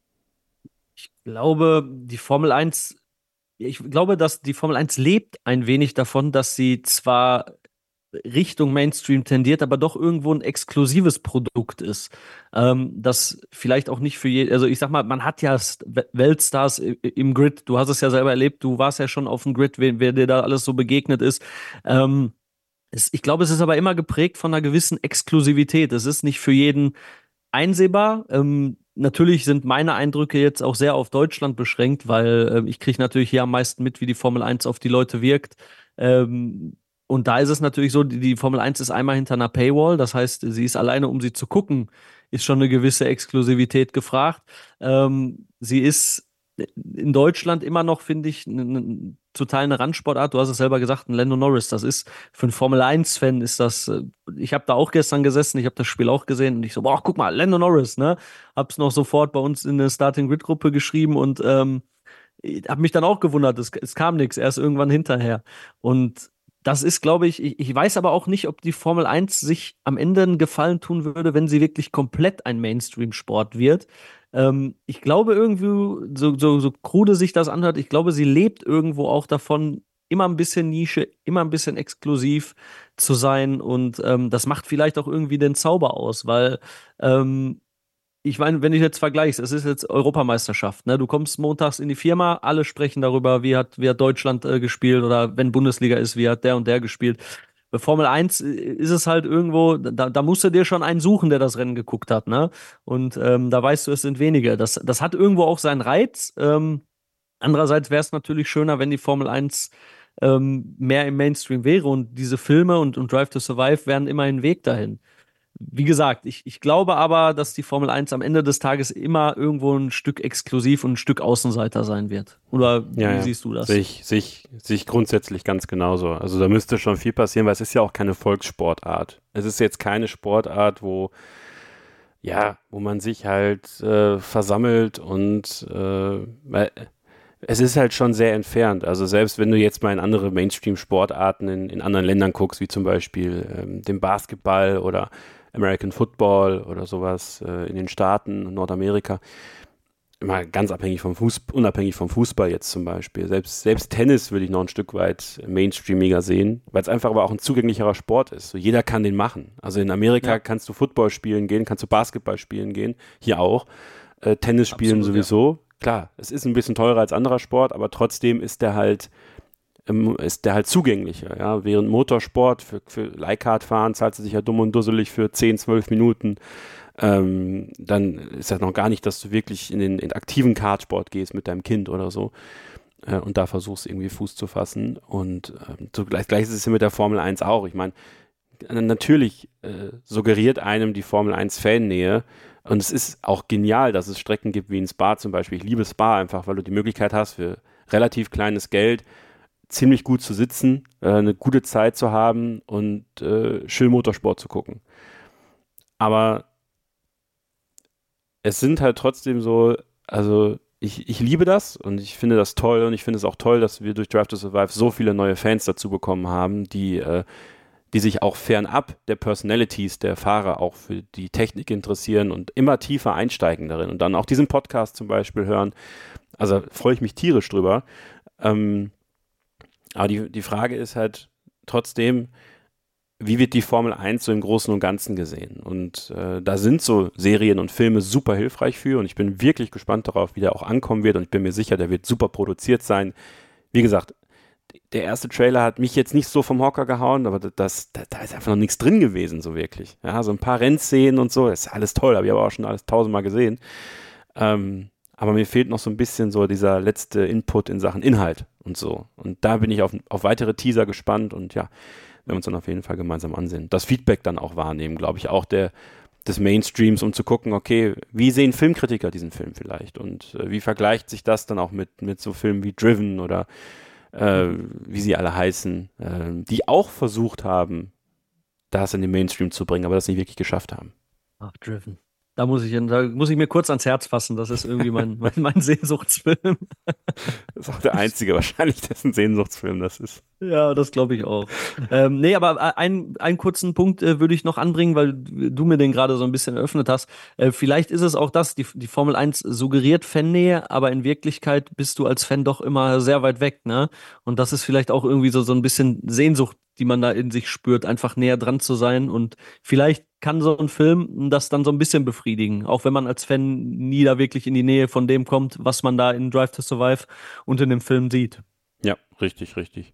Ich glaube, die Formel eins, ich glaube, dass die Formel eins lebt ein wenig davon, dass sie zwar Richtung Mainstream tendiert, aber doch irgendwo ein exklusives Produkt ist. Ähm, das vielleicht auch nicht für jeden, also ich sag mal, man hat ja Weltstars im Grid, du hast es ja selber erlebt, du warst ja schon auf dem Grid, wer, wer dir da alles so begegnet ist. Ähm, es, ich glaube, es ist aber immer geprägt von einer gewissen Exklusivität. Es ist nicht für jeden einsehbar. Ähm, natürlich sind meine Eindrücke jetzt auch sehr auf Deutschland beschränkt, weil äh, ich kriege natürlich hier am meisten mit, wie die Formel eins auf die Leute wirkt. Ähm, Und da ist es natürlich so, die, die Formel eins ist einmal hinter einer Paywall, das heißt, sie ist alleine, um sie zu gucken, ist schon eine gewisse Exklusivität gefragt. Ähm, sie ist in Deutschland immer noch, finde ich, n- n- total eine Randsportart. Du hast es selber gesagt, ein Lando Norris, das ist für einen Formel eins Fan ist das, äh, ich habe da auch gestern gesessen, ich habe das Spiel auch gesehen und ich so, boah, guck mal, Lando Norris, ne? Hab's noch sofort bei uns in eine Starting-Grid-Gruppe geschrieben und ähm, habe mich dann auch gewundert, es, es kam nichts, erst irgendwann hinterher. Und das ist, glaube ich, ich, ich weiß aber auch nicht, ob die Formel eins sich am Ende einen Gefallen tun würde, wenn sie wirklich komplett ein Mainstream-Sport wird. Ähm, ich glaube irgendwie, so, so, so krude sich das anhört, ich glaube, sie lebt irgendwo auch davon, immer ein bisschen Nische, immer ein bisschen exklusiv zu sein. Und ähm, das macht vielleicht auch irgendwie den Zauber aus, weil ähm, ich meine, wenn ich jetzt vergleichst, es ist jetzt Europameisterschaft, ne? Du kommst montags in die Firma, alle sprechen darüber, wie hat, wie hat Deutschland äh, gespielt oder wenn Bundesliga ist, wie hat der und der gespielt. Bei Formel eins äh, ist es halt irgendwo, da, da musst du dir schon einen suchen, der das Rennen geguckt hat, ne? Und ähm, da weißt du, es sind wenige. Das, das hat irgendwo auch seinen Reiz. Ähm, andererseits wäre es natürlich schöner, wenn die Formel eins ähm, mehr im Mainstream wäre und diese Filme und, und Drive to Survive wären immer ein Weg dahin. Wie gesagt, ich, ich glaube aber, dass die Formel eins am Ende des Tages immer irgendwo ein Stück exklusiv und ein Stück Außenseiter sein wird. Oder wie Ja, ja. siehst du das? Sehe ich, sehe ich, sehe ich grundsätzlich ganz genauso. Also da müsste schon viel passieren, weil es ist ja auch keine Volkssportart. Es ist jetzt keine Sportart, wo ja, wo man sich halt äh, versammelt und äh, weil es ist halt schon sehr entfernt. Also selbst wenn du jetzt mal in andere Mainstream-Sportarten in, in anderen Ländern guckst, wie zum Beispiel ähm, den Basketball oder American Football oder sowas äh, in den Staaten, Nordamerika, mal ganz abhängig vom Fußball, unabhängig vom Fußball jetzt zum Beispiel. Selbst, selbst Tennis würde ich noch ein Stück weit mainstreamiger sehen, weil es einfach aber auch ein zugänglicherer Sport ist. So, jeder kann den machen. Also in Amerika ja. kannst du Football spielen gehen, kannst du Basketball spielen gehen, hier auch. Äh, Tennis spielen Absolut, sowieso. Ja. Klar, es ist ein bisschen teurer als anderer Sport, aber trotzdem ist der halt ähm, ist der halt zugänglicher. Ja? Während Motorsport für, für Leihkart fahren zahlst du sich ja dumm und dusselig für zehn, zwölf Minuten. Ähm, dann ist das noch gar nicht, dass du wirklich in den in aktiven Kartsport gehst mit deinem Kind oder so äh, und da versuchst irgendwie Fuß zu fassen. Und ähm, so gleich, gleich ist es ja mit der Formel eins auch. Ich meine, natürlich äh, suggeriert einem die Formel eins Fannähe. Und es ist auch genial, dass es Strecken gibt wie in Spa zum Beispiel. Ich liebe Spa einfach, weil du die Möglichkeit hast, für relativ kleines Geld ziemlich gut zu sitzen, äh, eine gute Zeit zu haben und äh, schön Motorsport zu gucken. Aber es sind halt trotzdem so, also ich, ich liebe das und ich finde das toll und ich finde es auch toll, dass wir durch Drive to Survive so viele neue Fans dazu bekommen haben, die äh, die sich auch fernab der Personalities der Fahrer auch für die Technik interessieren und immer tiefer einsteigen darin und dann auch diesen Podcast zum Beispiel hören. Also freue ich mich tierisch drüber. Ähm, aber die, die Frage ist halt trotzdem, wie wird die Formel eins so im Großen und Ganzen gesehen? Und äh, da sind so Serien und Filme super hilfreich für und ich bin wirklich gespannt darauf, wie der auch ankommen wird und ich bin mir sicher, der wird super produziert sein. wie gesagt, der erste Trailer hat mich jetzt nicht so vom Hocker gehauen, aber das, da, da ist einfach noch nichts drin gewesen, so wirklich. Ja, so ein paar Rennszenen und so, das ist alles toll, habe ich aber auch schon alles tausendmal gesehen. Ähm, aber mir fehlt noch so ein bisschen so dieser letzte Input in Sachen Inhalt und so. Und da bin ich auf, auf weitere Teaser gespannt und ja, werden wir uns dann auf jeden Fall gemeinsam ansehen. Das Feedback dann auch wahrnehmen, glaube ich, auch der des Mainstreams, um zu gucken, okay, wie sehen Filmkritiker diesen Film vielleicht und äh, wie vergleicht sich das dann auch mit, mit so Filmen wie Driven oder äh, wie sie alle heißen, äh, die auch versucht haben, das in den Mainstream zu bringen, aber das nicht wirklich geschafft haben. Ach, Driven. Da muss ich, da muss ich mir kurz ans Herz fassen. Das ist irgendwie mein, mein, mein Sehnsuchtsfilm. Das ist auch der einzige wahrscheinlich, dessen Sehnsuchtsfilm das ist. Ja, das glaube ich auch. ähm, nee, aber ein, einen kurzen Punkt äh, würde ich noch anbringen, weil du mir den gerade so ein bisschen eröffnet hast. Äh, vielleicht ist es auch das, die, die Formel eins suggeriert Fannähe, aber in Wirklichkeit bist du als Fan doch immer sehr weit weg, ne? Und das ist vielleicht auch irgendwie so, so ein bisschen Sehnsucht, die man da in sich spürt, einfach näher dran zu sein. Und vielleicht kann so ein Film das dann so ein bisschen befriedigen, auch wenn man als Fan nie da wirklich in die Nähe von dem kommt, was man da in Drive to Survive und in dem Film sieht. Ja, richtig, richtig.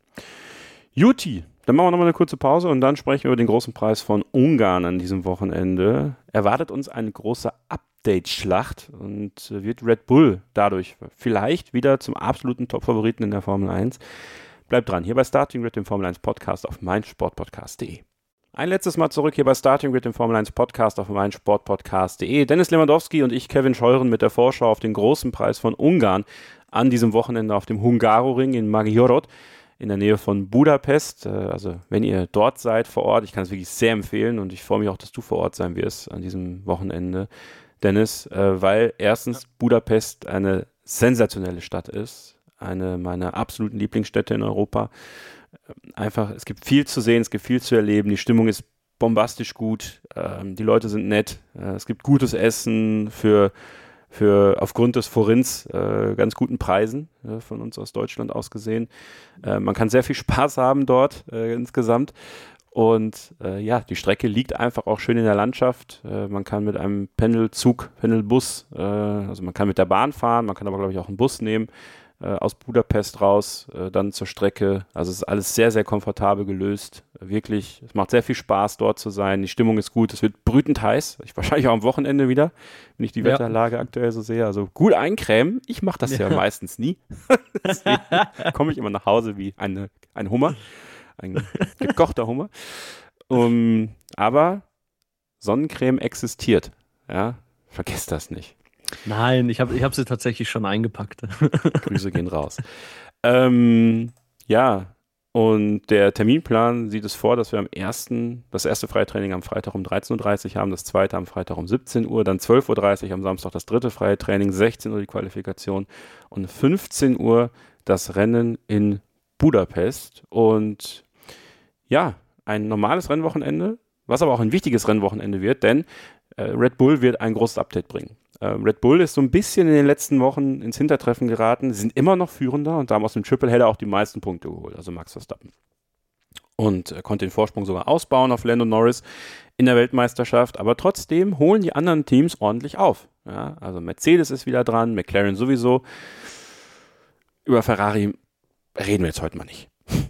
Juti, dann machen wir nochmal eine kurze Pause und dann sprechen wir über den großen Preis von Ungarn an diesem Wochenende. Erwartet uns eine große Update-Schlacht und wird Red Bull dadurch vielleicht wieder zum absoluten Top-Favoriten in der Formel eins. Bleibt dran, hier bei Starting Grid, dem Formel eins Podcast auf meinsportpodcast punkt de. Ein letztes Mal zurück hier bei Starting Grid, dem Formel eins Podcast auf meinsportpodcast punkt de. Dennis Lewandowski und ich, Kevin Scheuren, mit der Vorschau auf den großen Preis von Ungarn an diesem Wochenende auf dem Hungaroring in Magyaród in der Nähe von Budapest. Also wenn ihr dort seid vor Ort, ich kann es wirklich sehr empfehlen und ich freue mich auch, dass du vor Ort sein wirst an diesem Wochenende, Dennis, weil erstens Budapest eine sensationelle Stadt ist, eine meiner absoluten Lieblingsstädte in Europa. Einfach, es gibt viel zu sehen, es gibt viel zu erleben, die Stimmung ist bombastisch gut, die Leute sind nett, es gibt gutes Essen für für aufgrund des Forints äh, ganz guten Preisen, äh, von uns aus Deutschland aus gesehen. Äh, man kann sehr viel Spaß haben dort äh, insgesamt und äh, ja, die Strecke liegt einfach auch schön in der Landschaft. Äh, man kann mit einem Pendelzug, Pendelbus, äh, also man kann mit der Bahn fahren, man kann aber glaube ich auch einen Bus nehmen, äh, aus Budapest raus, äh, dann zur Strecke. Also es ist alles sehr, sehr komfortabel gelöst. Wirklich, es macht sehr viel Spaß, dort zu sein. Die Stimmung ist gut, es wird brütend heiß. Ich wahrscheinlich auch am Wochenende wieder, wenn ich die ja. Wetterlage aktuell so sehe. Also gut eincremen. Ich mache das ja. ja meistens nie. Deswegen komme ich immer nach Hause wie eine, ein Hummer, ein gekochter Hummer. Um, aber Sonnencreme existiert. Ja, vergesst das nicht. Nein, ich habe ich hab sie tatsächlich schon eingepackt. Grüße gehen raus. Ähm, ja, und der Terminplan sieht es vor, dass wir am ersten, das erste Freitraining am Freitag um dreizehn Uhr dreißig haben, das zweite am Freitag um siebzehn Uhr, dann zwölf Uhr dreißig am Samstag das dritte Freitraining, sechzehn Uhr die Qualifikation und fünfzehn Uhr das Rennen in Budapest. Und ja, ein normales Rennwochenende, was aber auch ein wichtiges Rennwochenende wird, denn äh, Red Bull wird ein großes Update bringen. Red Bull ist so ein bisschen in den letzten Wochen ins Hintertreffen geraten. Sie sind immer noch Führender und da haben aus dem Tripleheader auch die meisten Punkte geholt, also Max Verstappen. Und er konnte den Vorsprung sogar ausbauen auf Lando Norris in der Weltmeisterschaft, aber trotzdem holen die anderen Teams ordentlich auf. Ja, also Mercedes ist wieder dran, McLaren sowieso. Über Ferrari reden wir jetzt heute mal nicht.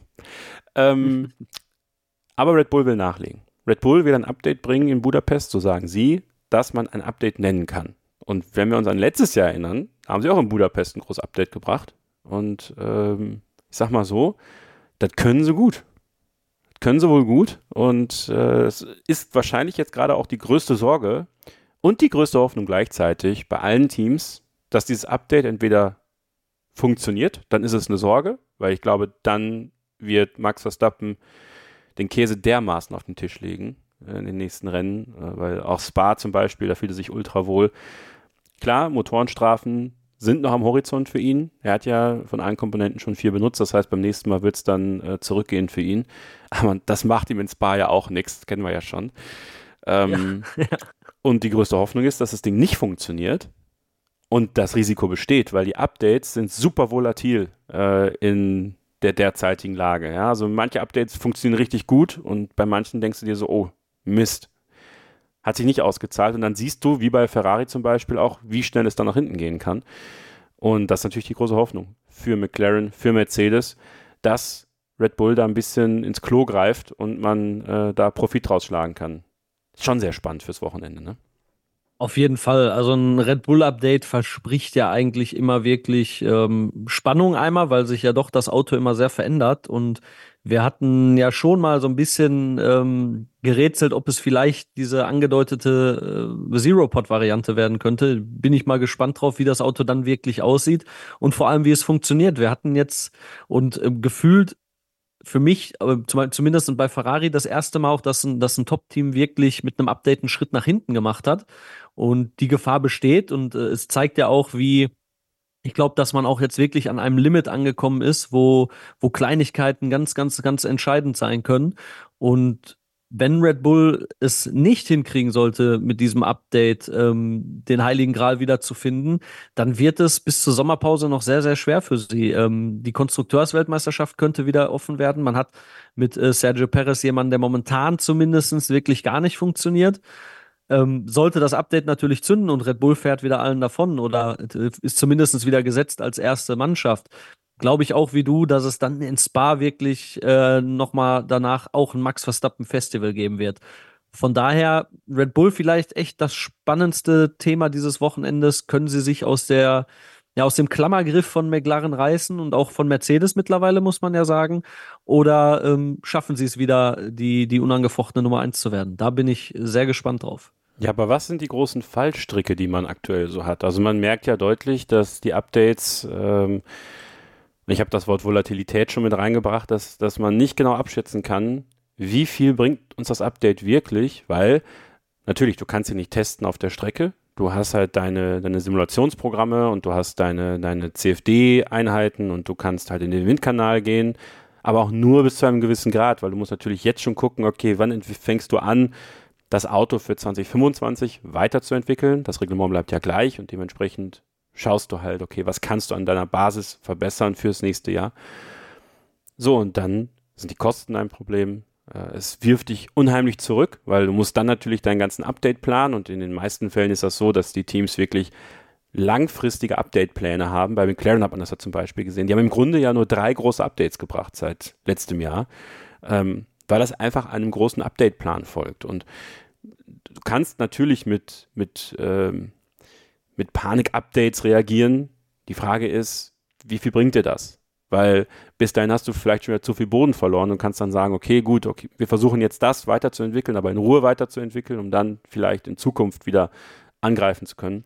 ähm, aber Red Bull will nachlegen. Red Bull will ein Update bringen in Budapest, so sagen sie, dass man ein Update nennen kann. Und wenn wir uns an letztes Jahr erinnern, haben sie auch in Budapest ein großes Update gebracht. Und ähm, ich sag mal so, das können sie gut. Das können sie wohl gut. Und äh, es ist wahrscheinlich jetzt gerade auch die größte Sorge und die größte Hoffnung gleichzeitig bei allen Teams, dass dieses Update entweder funktioniert, dann ist es eine Sorge, weil ich glaube, dann wird Max Verstappen den Käse dermaßen auf den Tisch legen in den nächsten Rennen, weil auch Spa zum Beispiel, da fühlt er sich ultra wohl. Klar, Motorenstrafen sind noch am Horizont für ihn. Er hat ja von allen Komponenten schon vier benutzt, das heißt, beim nächsten Mal wird es dann äh, zurückgehen für ihn. Aber das macht ihm in Spa ja auch nichts, kennen wir ja schon. Ähm, ja, ja. Und die größte Hoffnung ist, dass das Ding nicht funktioniert und das Risiko besteht, weil die Updates sind super volatil äh, in der derzeitigen Lage. Ja? Also manche Updates funktionieren richtig gut und bei manchen denkst du dir so, oh, Mist. Hat sich nicht ausgezahlt und dann siehst du, wie bei Ferrari zum Beispiel auch, wie schnell es dann nach hinten gehen kann. Und das ist natürlich die große Hoffnung für McLaren, für Mercedes, dass Red Bull da ein bisschen ins Klo greift und man äh, da Profit rausschlagen kann. Schon sehr spannend fürs Wochenende, ne? Auf jeden Fall. Also ein Red Bull-Update verspricht ja eigentlich immer wirklich ähm, Spannung einmal, weil sich ja doch das Auto immer sehr verändert. Und wir hatten ja schon mal so ein bisschen ähm, gerätselt, ob es vielleicht diese angedeutete äh, Zero-Pod-Variante werden könnte. Bin ich mal gespannt drauf, wie das Auto dann wirklich aussieht und vor allem, wie es funktioniert. Wir hatten jetzt und äh, gefühlt für mich, aber zumindest bei Ferrari, das erste Mal auch, dass ein, dass ein Top-Team wirklich mit einem Update einen Schritt nach hinten gemacht hat. Und die Gefahr besteht und äh, es zeigt ja auch, wie, ich glaube, dass man auch jetzt wirklich an einem Limit angekommen ist, wo, wo Kleinigkeiten ganz, ganz, ganz entscheidend sein können. Und wenn Red Bull es nicht hinkriegen sollte, mit diesem Update ähm, den Heiligen Gral wieder zu finden, dann wird es bis zur Sommerpause noch sehr, sehr schwer für sie. Ähm, die Konstrukteursweltmeisterschaft könnte wieder offen werden. Man hat mit äh, Sergio Perez jemanden, der momentan zumindest wirklich gar nicht funktioniert. Ähm, sollte das Update natürlich zünden und Red Bull fährt wieder allen davon oder äh, ist zumindest wieder gesetzt als erste Mannschaft, glaube ich auch wie du, dass es dann in Spa wirklich äh, nochmal danach auch ein Max Verstappen Festival geben wird. Von daher, Red Bull vielleicht echt das spannendste Thema dieses Wochenendes. Können sie sich aus der, ja, aus dem Klammergriff von McLaren reißen und auch von Mercedes mittlerweile, muss man ja sagen. Oder ähm, schaffen sie es wieder, die, die unangefochtene Nummer eins zu werden? Da bin ich sehr gespannt drauf. Ja, aber was sind die großen Fallstricke, die man aktuell so hat? Also man merkt ja deutlich, dass die Updates, ähm, ich habe das Wort Volatilität schon mit reingebracht, dass, dass man nicht genau abschätzen kann, wie viel bringt uns das Update wirklich, weil natürlich, du kannst sie nicht testen auf der Strecke, du hast halt deine, deine Simulationsprogramme und du hast deine, deine C F D-Einheiten und du kannst halt in den Windkanal gehen, aber auch nur bis zu einem gewissen Grad, weil du musst natürlich jetzt schon gucken, okay, wann fängst du an, das Auto für zwanzig fünfundzwanzig weiterzuentwickeln. Das Reglement bleibt ja gleich und dementsprechend schaust du halt, okay, was kannst du an deiner Basis verbessern fürs nächste Jahr. So, und dann sind die Kosten ein Problem. Es wirft dich unheimlich zurück, weil du musst dann natürlich deinen ganzen Update planen und in den meisten Fällen ist das so, dass die Teams wirklich langfristige Update-Pläne haben. Bei McLaren hat man das ja zum Beispiel gesehen. Die haben im Grunde ja nur drei große Updates gebracht seit letztem Jahr. Ähm, weil das einfach einem großen Update-Plan folgt. Und du kannst natürlich mit, mit, ähm, mit Panik-Updates reagieren. Die Frage ist, wie viel bringt dir das? Weil bis dahin hast du vielleicht schon wieder zu viel Boden verloren und kannst dann sagen, okay, gut, okay, wir versuchen jetzt das weiterzuentwickeln, aber in Ruhe weiterzuentwickeln, um dann vielleicht in Zukunft wieder angreifen zu können.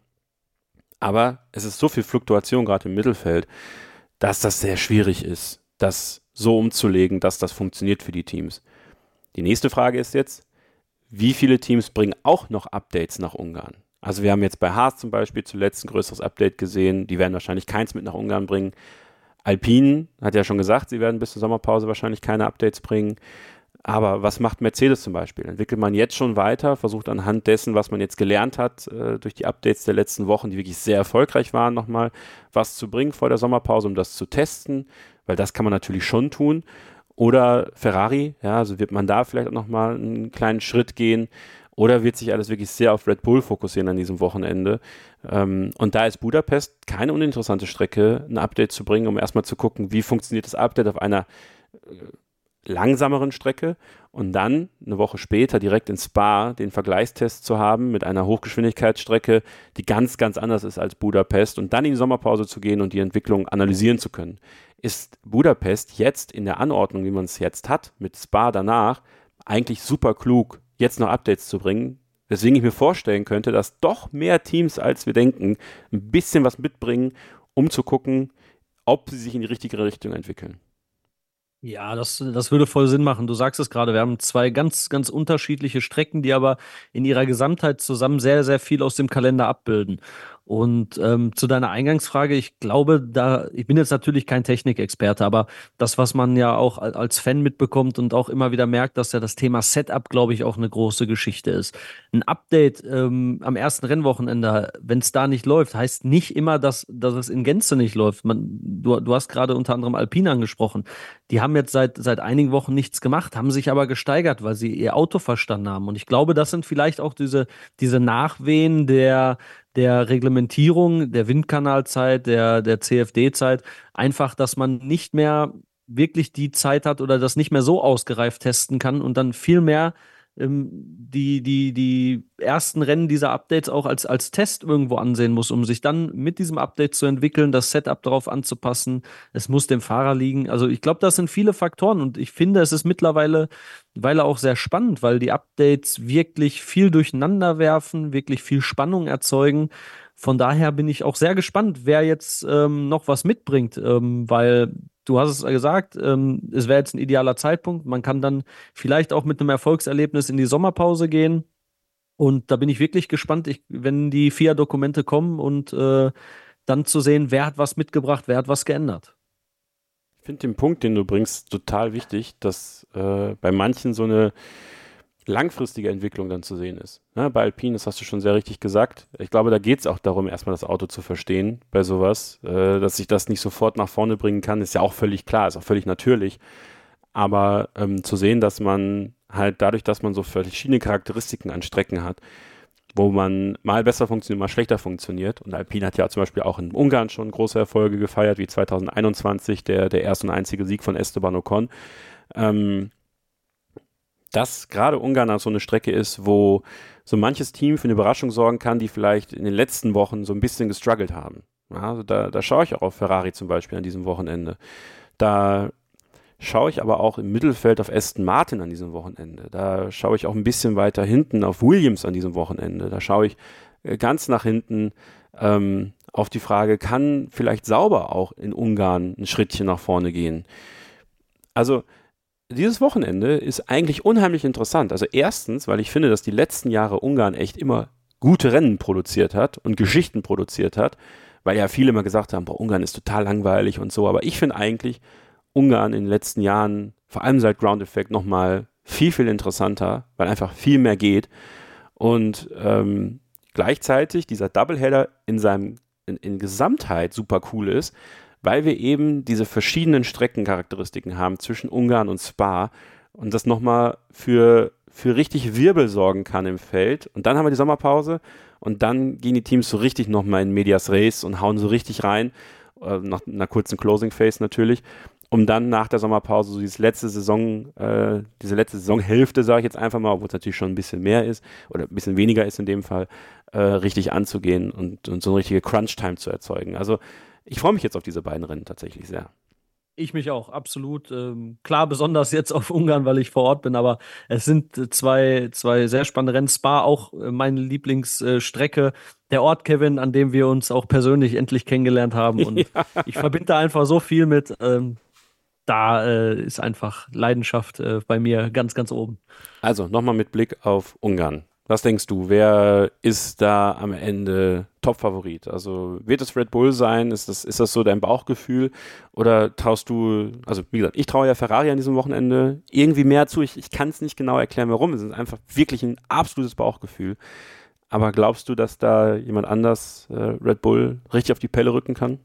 Aber es ist so viel Fluktuation gerade im Mittelfeld, dass das sehr schwierig ist, das so umzulegen, dass das funktioniert für die Teams. Die nächste Frage ist jetzt, wie viele Teams bringen auch noch Updates nach Ungarn? Also wir haben jetzt bei Haas zum Beispiel zuletzt ein größeres Update gesehen, die werden wahrscheinlich keins mit nach Ungarn bringen. Alpine hat ja schon gesagt, sie werden bis zur Sommerpause wahrscheinlich keine Updates bringen. Aber was macht Mercedes zum Beispiel? Entwickelt man jetzt schon weiter, versucht anhand dessen, was man jetzt gelernt hat, äh, durch die Updates der letzten Wochen, die wirklich sehr erfolgreich waren, nochmal was zu bringen vor der Sommerpause, um das zu testen, weil das kann man natürlich schon tun. Oder Ferrari, ja, also wird man da vielleicht auch nochmal einen kleinen Schritt gehen oder wird sich alles wirklich sehr auf Red Bull fokussieren an diesem Wochenende. Ähm, und da ist Budapest keine uninteressante Strecke, ein Update zu bringen, um erstmal zu gucken, wie funktioniert das Update auf einer äh, langsameren Strecke und dann eine Woche später direkt in Spa den Vergleichstest zu haben mit einer Hochgeschwindigkeitsstrecke, die ganz, ganz anders ist als Budapest und dann in die Sommerpause zu gehen und die Entwicklung analysieren zu können. Ist Budapest jetzt in der Anordnung, wie man es jetzt hat, mit Spa danach, eigentlich super klug, jetzt noch Updates zu bringen, weswegen ich mir vorstellen könnte, dass doch mehr Teams, als wir denken, ein bisschen was mitbringen, um zu gucken, ob sie sich in die richtige Richtung entwickeln. Ja, das, das würde voll Sinn machen. Du sagst es gerade, wir haben zwei ganz, ganz unterschiedliche Strecken, die aber in ihrer Gesamtheit zusammen sehr, sehr viel aus dem Kalender abbilden. Und ähm, zu deiner Eingangsfrage, ich glaube, da, ich bin jetzt natürlich kein Technikexperte, aber das, was man ja auch als Fan mitbekommt und auch immer wieder merkt, dass ja das Thema Setup, glaube ich, auch eine große Geschichte ist. Ein Update ähm, am ersten Rennwochenende, wenn es da nicht läuft, heißt nicht immer, dass, dass es in Gänze nicht läuft. Man, du, du hast gerade unter anderem Alpine angesprochen. Die haben jetzt seit, seit einigen Wochen nichts gemacht, haben sich aber gesteigert, weil sie ihr Auto verstanden haben. Und ich glaube, das sind vielleicht auch diese, diese Nachwehen der der Reglementierung, der Windkanalzeit, der, der C F D-Zeit, einfach, dass man nicht mehr wirklich die Zeit hat oder das nicht mehr so ausgereift testen kann und dann viel mehr ähm, die, die, die ersten Rennen dieser Updates auch als, als Test irgendwo ansehen muss, um sich dann mit diesem Update zu entwickeln, das Setup darauf anzupassen. Es muss dem Fahrer liegen. Also ich glaube, das sind viele Faktoren und ich finde, es ist mittlerweile weil auch sehr spannend, weil die Updates wirklich viel durcheinander werfen, wirklich viel Spannung erzeugen. Von daher bin ich auch sehr gespannt, wer jetzt ähm, noch was mitbringt, ähm, weil du hast es gesagt, ähm, es wäre jetzt ein idealer Zeitpunkt. Man kann dann vielleicht auch mit einem Erfolgserlebnis in die Sommerpause gehen. Und da bin ich wirklich gespannt, ich, wenn die F I A-Dokumente kommen und äh, dann zu sehen, wer hat was mitgebracht, wer hat was geändert. Ich finde den Punkt, den du bringst, total wichtig, dass äh, bei manchen so eine langfristige Entwicklung dann zu sehen ist. Ne, bei Alpine, das hast du schon sehr richtig gesagt. Ich glaube, da geht es auch darum, erstmal das Auto zu verstehen bei sowas. Äh, dass ich das nicht sofort nach vorne bringen kann, ist ja auch völlig klar, ist auch völlig natürlich. Aber ähm, zu sehen, dass man halt dadurch, dass man so verschiedene Charakteristiken an Strecken hat, wo man mal besser funktioniert, mal schlechter funktioniert. Und Alpine hat ja zum Beispiel auch in Ungarn schon große Erfolge gefeiert, wie zwanzig einundzwanzig, der, der erste und einzige Sieg von Esteban Ocon. Ähm, dass gerade Ungarn so eine Strecke ist, wo so manches Team für eine Überraschung sorgen kann, die vielleicht in den letzten Wochen so ein bisschen gestruggelt haben. Ja, also da, da schaue ich auch auf Ferrari zum Beispiel an diesem Wochenende. Da schaue ich aber auch im Mittelfeld auf Aston Martin an diesem Wochenende. Da schaue ich auch ein bisschen weiter hinten auf Williams an diesem Wochenende. Da schaue ich ganz nach hinten ähm, auf die Frage, kann vielleicht Sauber auch in Ungarn ein Schrittchen nach vorne gehen? Also dieses Wochenende ist eigentlich unheimlich interessant. Also erstens, weil ich finde, dass die letzten Jahre Ungarn echt immer gute Rennen produziert hat und Geschichten produziert hat, weil ja viele immer gesagt haben, boah, Ungarn ist total langweilig und so. Aber ich finde eigentlich, Ungarn in den letzten Jahren, vor allem seit Ground Effect, nochmal viel, viel interessanter, weil einfach viel mehr geht. Und ähm, gleichzeitig dieser Doubleheader in seinem in, in Gesamtheit super cool ist, weil wir eben diese verschiedenen Streckencharakteristiken haben zwischen Ungarn und Spa und das nochmal für, für richtig Wirbel sorgen kann im Feld. Und dann haben wir die Sommerpause und dann gehen die Teams so richtig nochmal in Medias Res und hauen so richtig rein, äh, nach einer kurzen Closing Phase natürlich, um dann nach der Sommerpause so diese letzte Saison, äh, diese letzte Saisonhälfte, sage ich jetzt einfach mal, obwohl es natürlich schon ein bisschen mehr ist oder ein bisschen weniger ist in dem Fall, äh, richtig anzugehen und, und so eine richtige Crunch-Time zu erzeugen. Also ich freue mich jetzt auf diese beiden Rennen tatsächlich sehr. Ich mich auch, absolut. Ähm, klar, besonders jetzt auf Ungarn, weil ich vor Ort bin, aber es sind zwei, zwei sehr spannende Rennen. Spa auch äh, meine Lieblingsstrecke. Der Ort, Kevin, an dem wir uns auch persönlich endlich kennengelernt haben. Und ja. Ich verbinde da einfach so viel mit. Ähm, da äh, ist einfach Leidenschaft äh, bei mir ganz, ganz oben. Also nochmal mit Blick auf Ungarn. Was denkst du, wer ist da am Ende Top-Favorit? Also wird es Red Bull sein? Ist das, ist das so dein Bauchgefühl? Oder traust du, also wie gesagt, ich traue ja Ferrari an diesem Wochenende irgendwie mehr zu. Ich, ich kann es nicht genau erklären, warum. Es ist einfach wirklich ein absolutes Bauchgefühl. Aber glaubst du, dass da jemand anders äh, Red Bull richtig auf die Pelle rücken kann?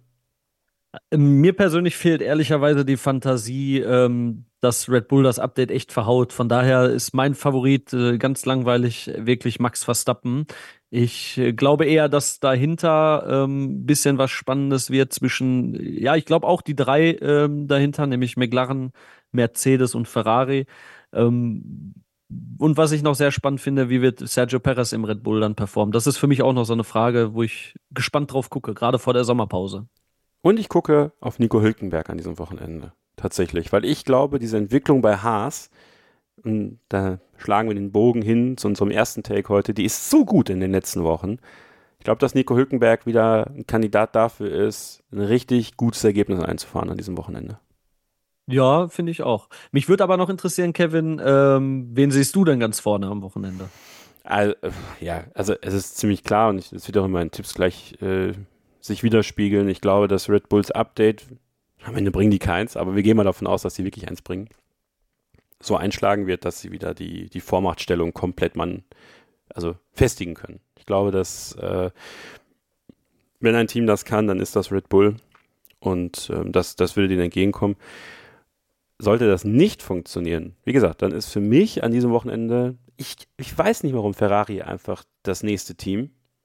Mir persönlich fehlt ehrlicherweise die Fantasie, ähm, dass Red Bull das Update echt verhaut. Von daher ist mein Favorit äh, ganz langweilig wirklich Max Verstappen. Ich äh, glaube eher, dass dahinter ein ähm, bisschen was Spannendes wird zwischen, ja, ich glaube auch die drei ähm, dahinter, nämlich McLaren, Mercedes und Ferrari. Ähm, und was ich noch sehr spannend finde, wie wird Sergio Perez im Red Bull dann performen? Das ist für mich auch noch so eine Frage, wo ich gespannt drauf gucke, gerade vor der Sommerpause. Und ich gucke auf Nico Hülkenberg an diesem Wochenende, tatsächlich, weil ich glaube, diese Entwicklung bei Haas, und da schlagen wir den Bogen hin zu unserem ersten Take heute, die ist so gut in den letzten Wochen. Ich glaube, dass Nico Hülkenberg wieder ein Kandidat dafür ist, ein richtig gutes Ergebnis einzufahren an diesem Wochenende. Ja, finde ich auch. Mich würde aber noch interessieren, Kevin, ähm, wen siehst du denn ganz vorne am Wochenende? Also, ja, also es ist ziemlich klar und es wird auch in meinen Tipps gleich äh, sich widerspiegeln. Ich glaube, dass Red Bulls Update, am Ende bringen die keins, aber wir gehen mal davon aus, dass sie wirklich eins bringen, so einschlagen wird, dass sie wieder die, die Vormachtstellung komplett man, also festigen können. Ich glaube, dass äh, wenn ein Team das kann, dann ist das Red Bull und äh, das, das würde denen entgegenkommen. Sollte das nicht funktionieren, wie gesagt, dann ist für mich an diesem Wochenende, ich, ich weiß nicht, warum Ferrari einfach das nächste Team,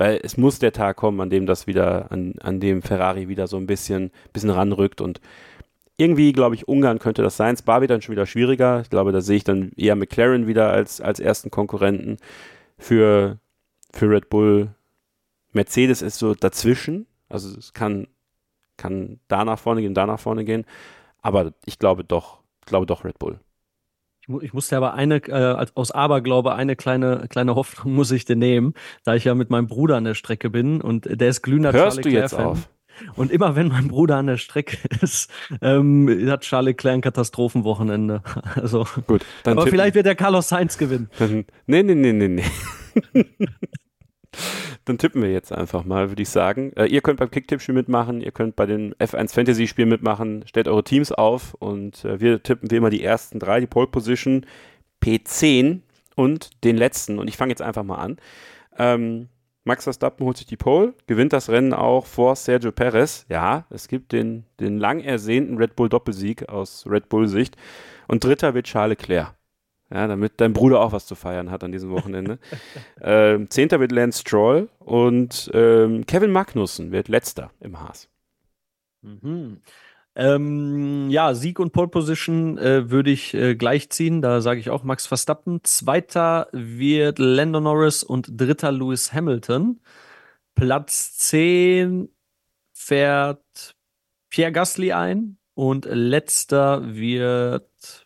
weil es muss der Tag kommen, an dem das wieder, an, an dem Ferrari wieder so ein bisschen, bisschen ranrückt und irgendwie, glaube ich, Ungarn könnte das sein. Spa wird dann schon wieder schwieriger. Ich glaube, da sehe ich dann eher McLaren wieder als, als ersten Konkurrenten für, für Red Bull. Mercedes ist so dazwischen. Also es kann, kann da nach vorne gehen, da nach vorne gehen. Aber ich glaube doch, ich glaube doch Red Bull. Ich, mu- ich musste aber eine, äh, aus Aberglaube, eine kleine, kleine Hoffnung muss ich dir nehmen, da ich ja mit meinem Bruder an der Strecke bin und der ist glühender Hörst Charles du jetzt Leclerc-Fan. auf? Und immer wenn mein Bruder an der Strecke ist, ähm, hat Charles Leclerc ein Katastrophenwochenende. Also, Gut, dann aber tippen- vielleicht wird der Carlos Sainz gewinnen. Dann, nee, nee, nee, nee, nee. Dann tippen wir jetzt einfach mal, würde ich sagen. Äh, ihr könnt beim Kicktipp-Spiel mitmachen, ihr könnt bei den F eins Fantasy-Spielen mitmachen, stellt eure Teams auf und äh, wir tippen wie immer die ersten drei, die Pole Position, P zehn und den letzten. Und ich fange jetzt einfach mal an. Ähm, Max Verstappen holt sich die Pole, gewinnt das Rennen auch vor Sergio Perez. Ja, es gibt den, den lang ersehnten Red Bull Doppelsieg aus Red Bull-Sicht. Und dritter wird Charles Leclerc. Ja, damit dein Bruder auch was zu feiern hat an diesem Wochenende. ähm, Zehnter wird Lance Stroll und ähm, Kevin Magnussen wird Letzter im Haas. Mhm. Ähm, ja, Sieg und Pole Position äh, würde ich äh, gleichziehen. Da sage ich auch Max Verstappen. Zweiter wird Lando Norris und dritter Lewis Hamilton. Platz zehn fährt Pierre Gasly ein und letzter wird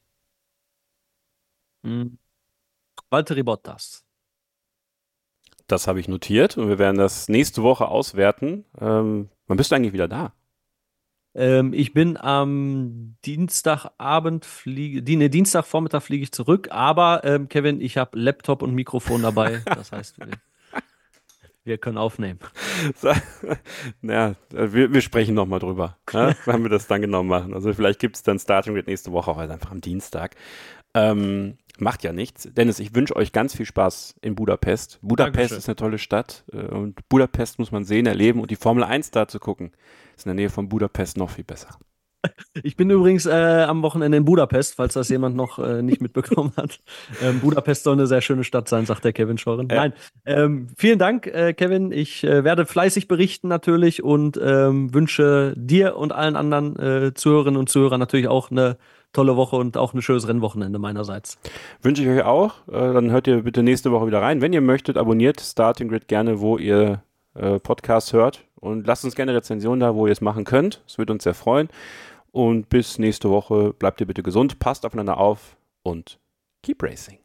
hm, Valtteri Bottas. Das habe ich notiert und wir werden das nächste Woche auswerten. Ähm, wann bist du eigentlich wieder da? Ähm, ich bin am Dienstagabend fliege, die, ne, Dienstagvormittag fliege ich zurück, aber ähm, Kevin, ich habe Laptop und Mikrofon dabei. Das heißt, wir, wir können aufnehmen. So, ja, wir, wir sprechen nochmal drüber, ja, wenn wir das dann genau machen. Also vielleicht gibt es dann Starting Grid nächste Woche, auch einfach am Dienstag. Ähm, macht ja nichts. Dennis, ich wünsche euch ganz viel Spaß in Budapest. Budapest Dankeschön. ist eine tolle Stadt äh, und Budapest muss man sehen, erleben und die Formel eins da zu gucken, ist in der Nähe von Budapest noch viel besser. Ich bin übrigens äh, am Wochenende in Budapest, falls das jemand noch äh, nicht mitbekommen hat. Ähm, Budapest soll eine sehr schöne Stadt sein, sagt der Kevin Scheuren. Ja. Nein, ähm, vielen Dank, äh, Kevin. Ich äh, werde fleißig berichten natürlich und ähm, wünsche dir und allen anderen äh, Zuhörerinnen und Zuhörern natürlich auch eine tolle Woche und auch ein schönes Rennwochenende meinerseits. Wünsche ich euch auch. Äh, dann hört ihr bitte nächste Woche wieder rein. Wenn ihr möchtet, abonniert Starting Grid gerne, wo ihr äh, Podcasts hört und lasst uns gerne Rezensionen da, wo ihr es machen könnt. Es würde uns sehr freuen. Und bis nächste Woche bleibt ihr bitte gesund, passt aufeinander auf und keep racing.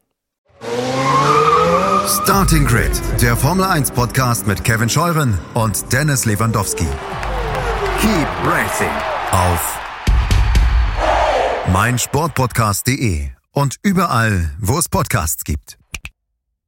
Starting Grid, der Formel eins Podcast mit Kevin Scheuren und Dennis Lewandowski. Keep racing auf meinsportpodcast punkt de und überall, wo es Podcasts gibt.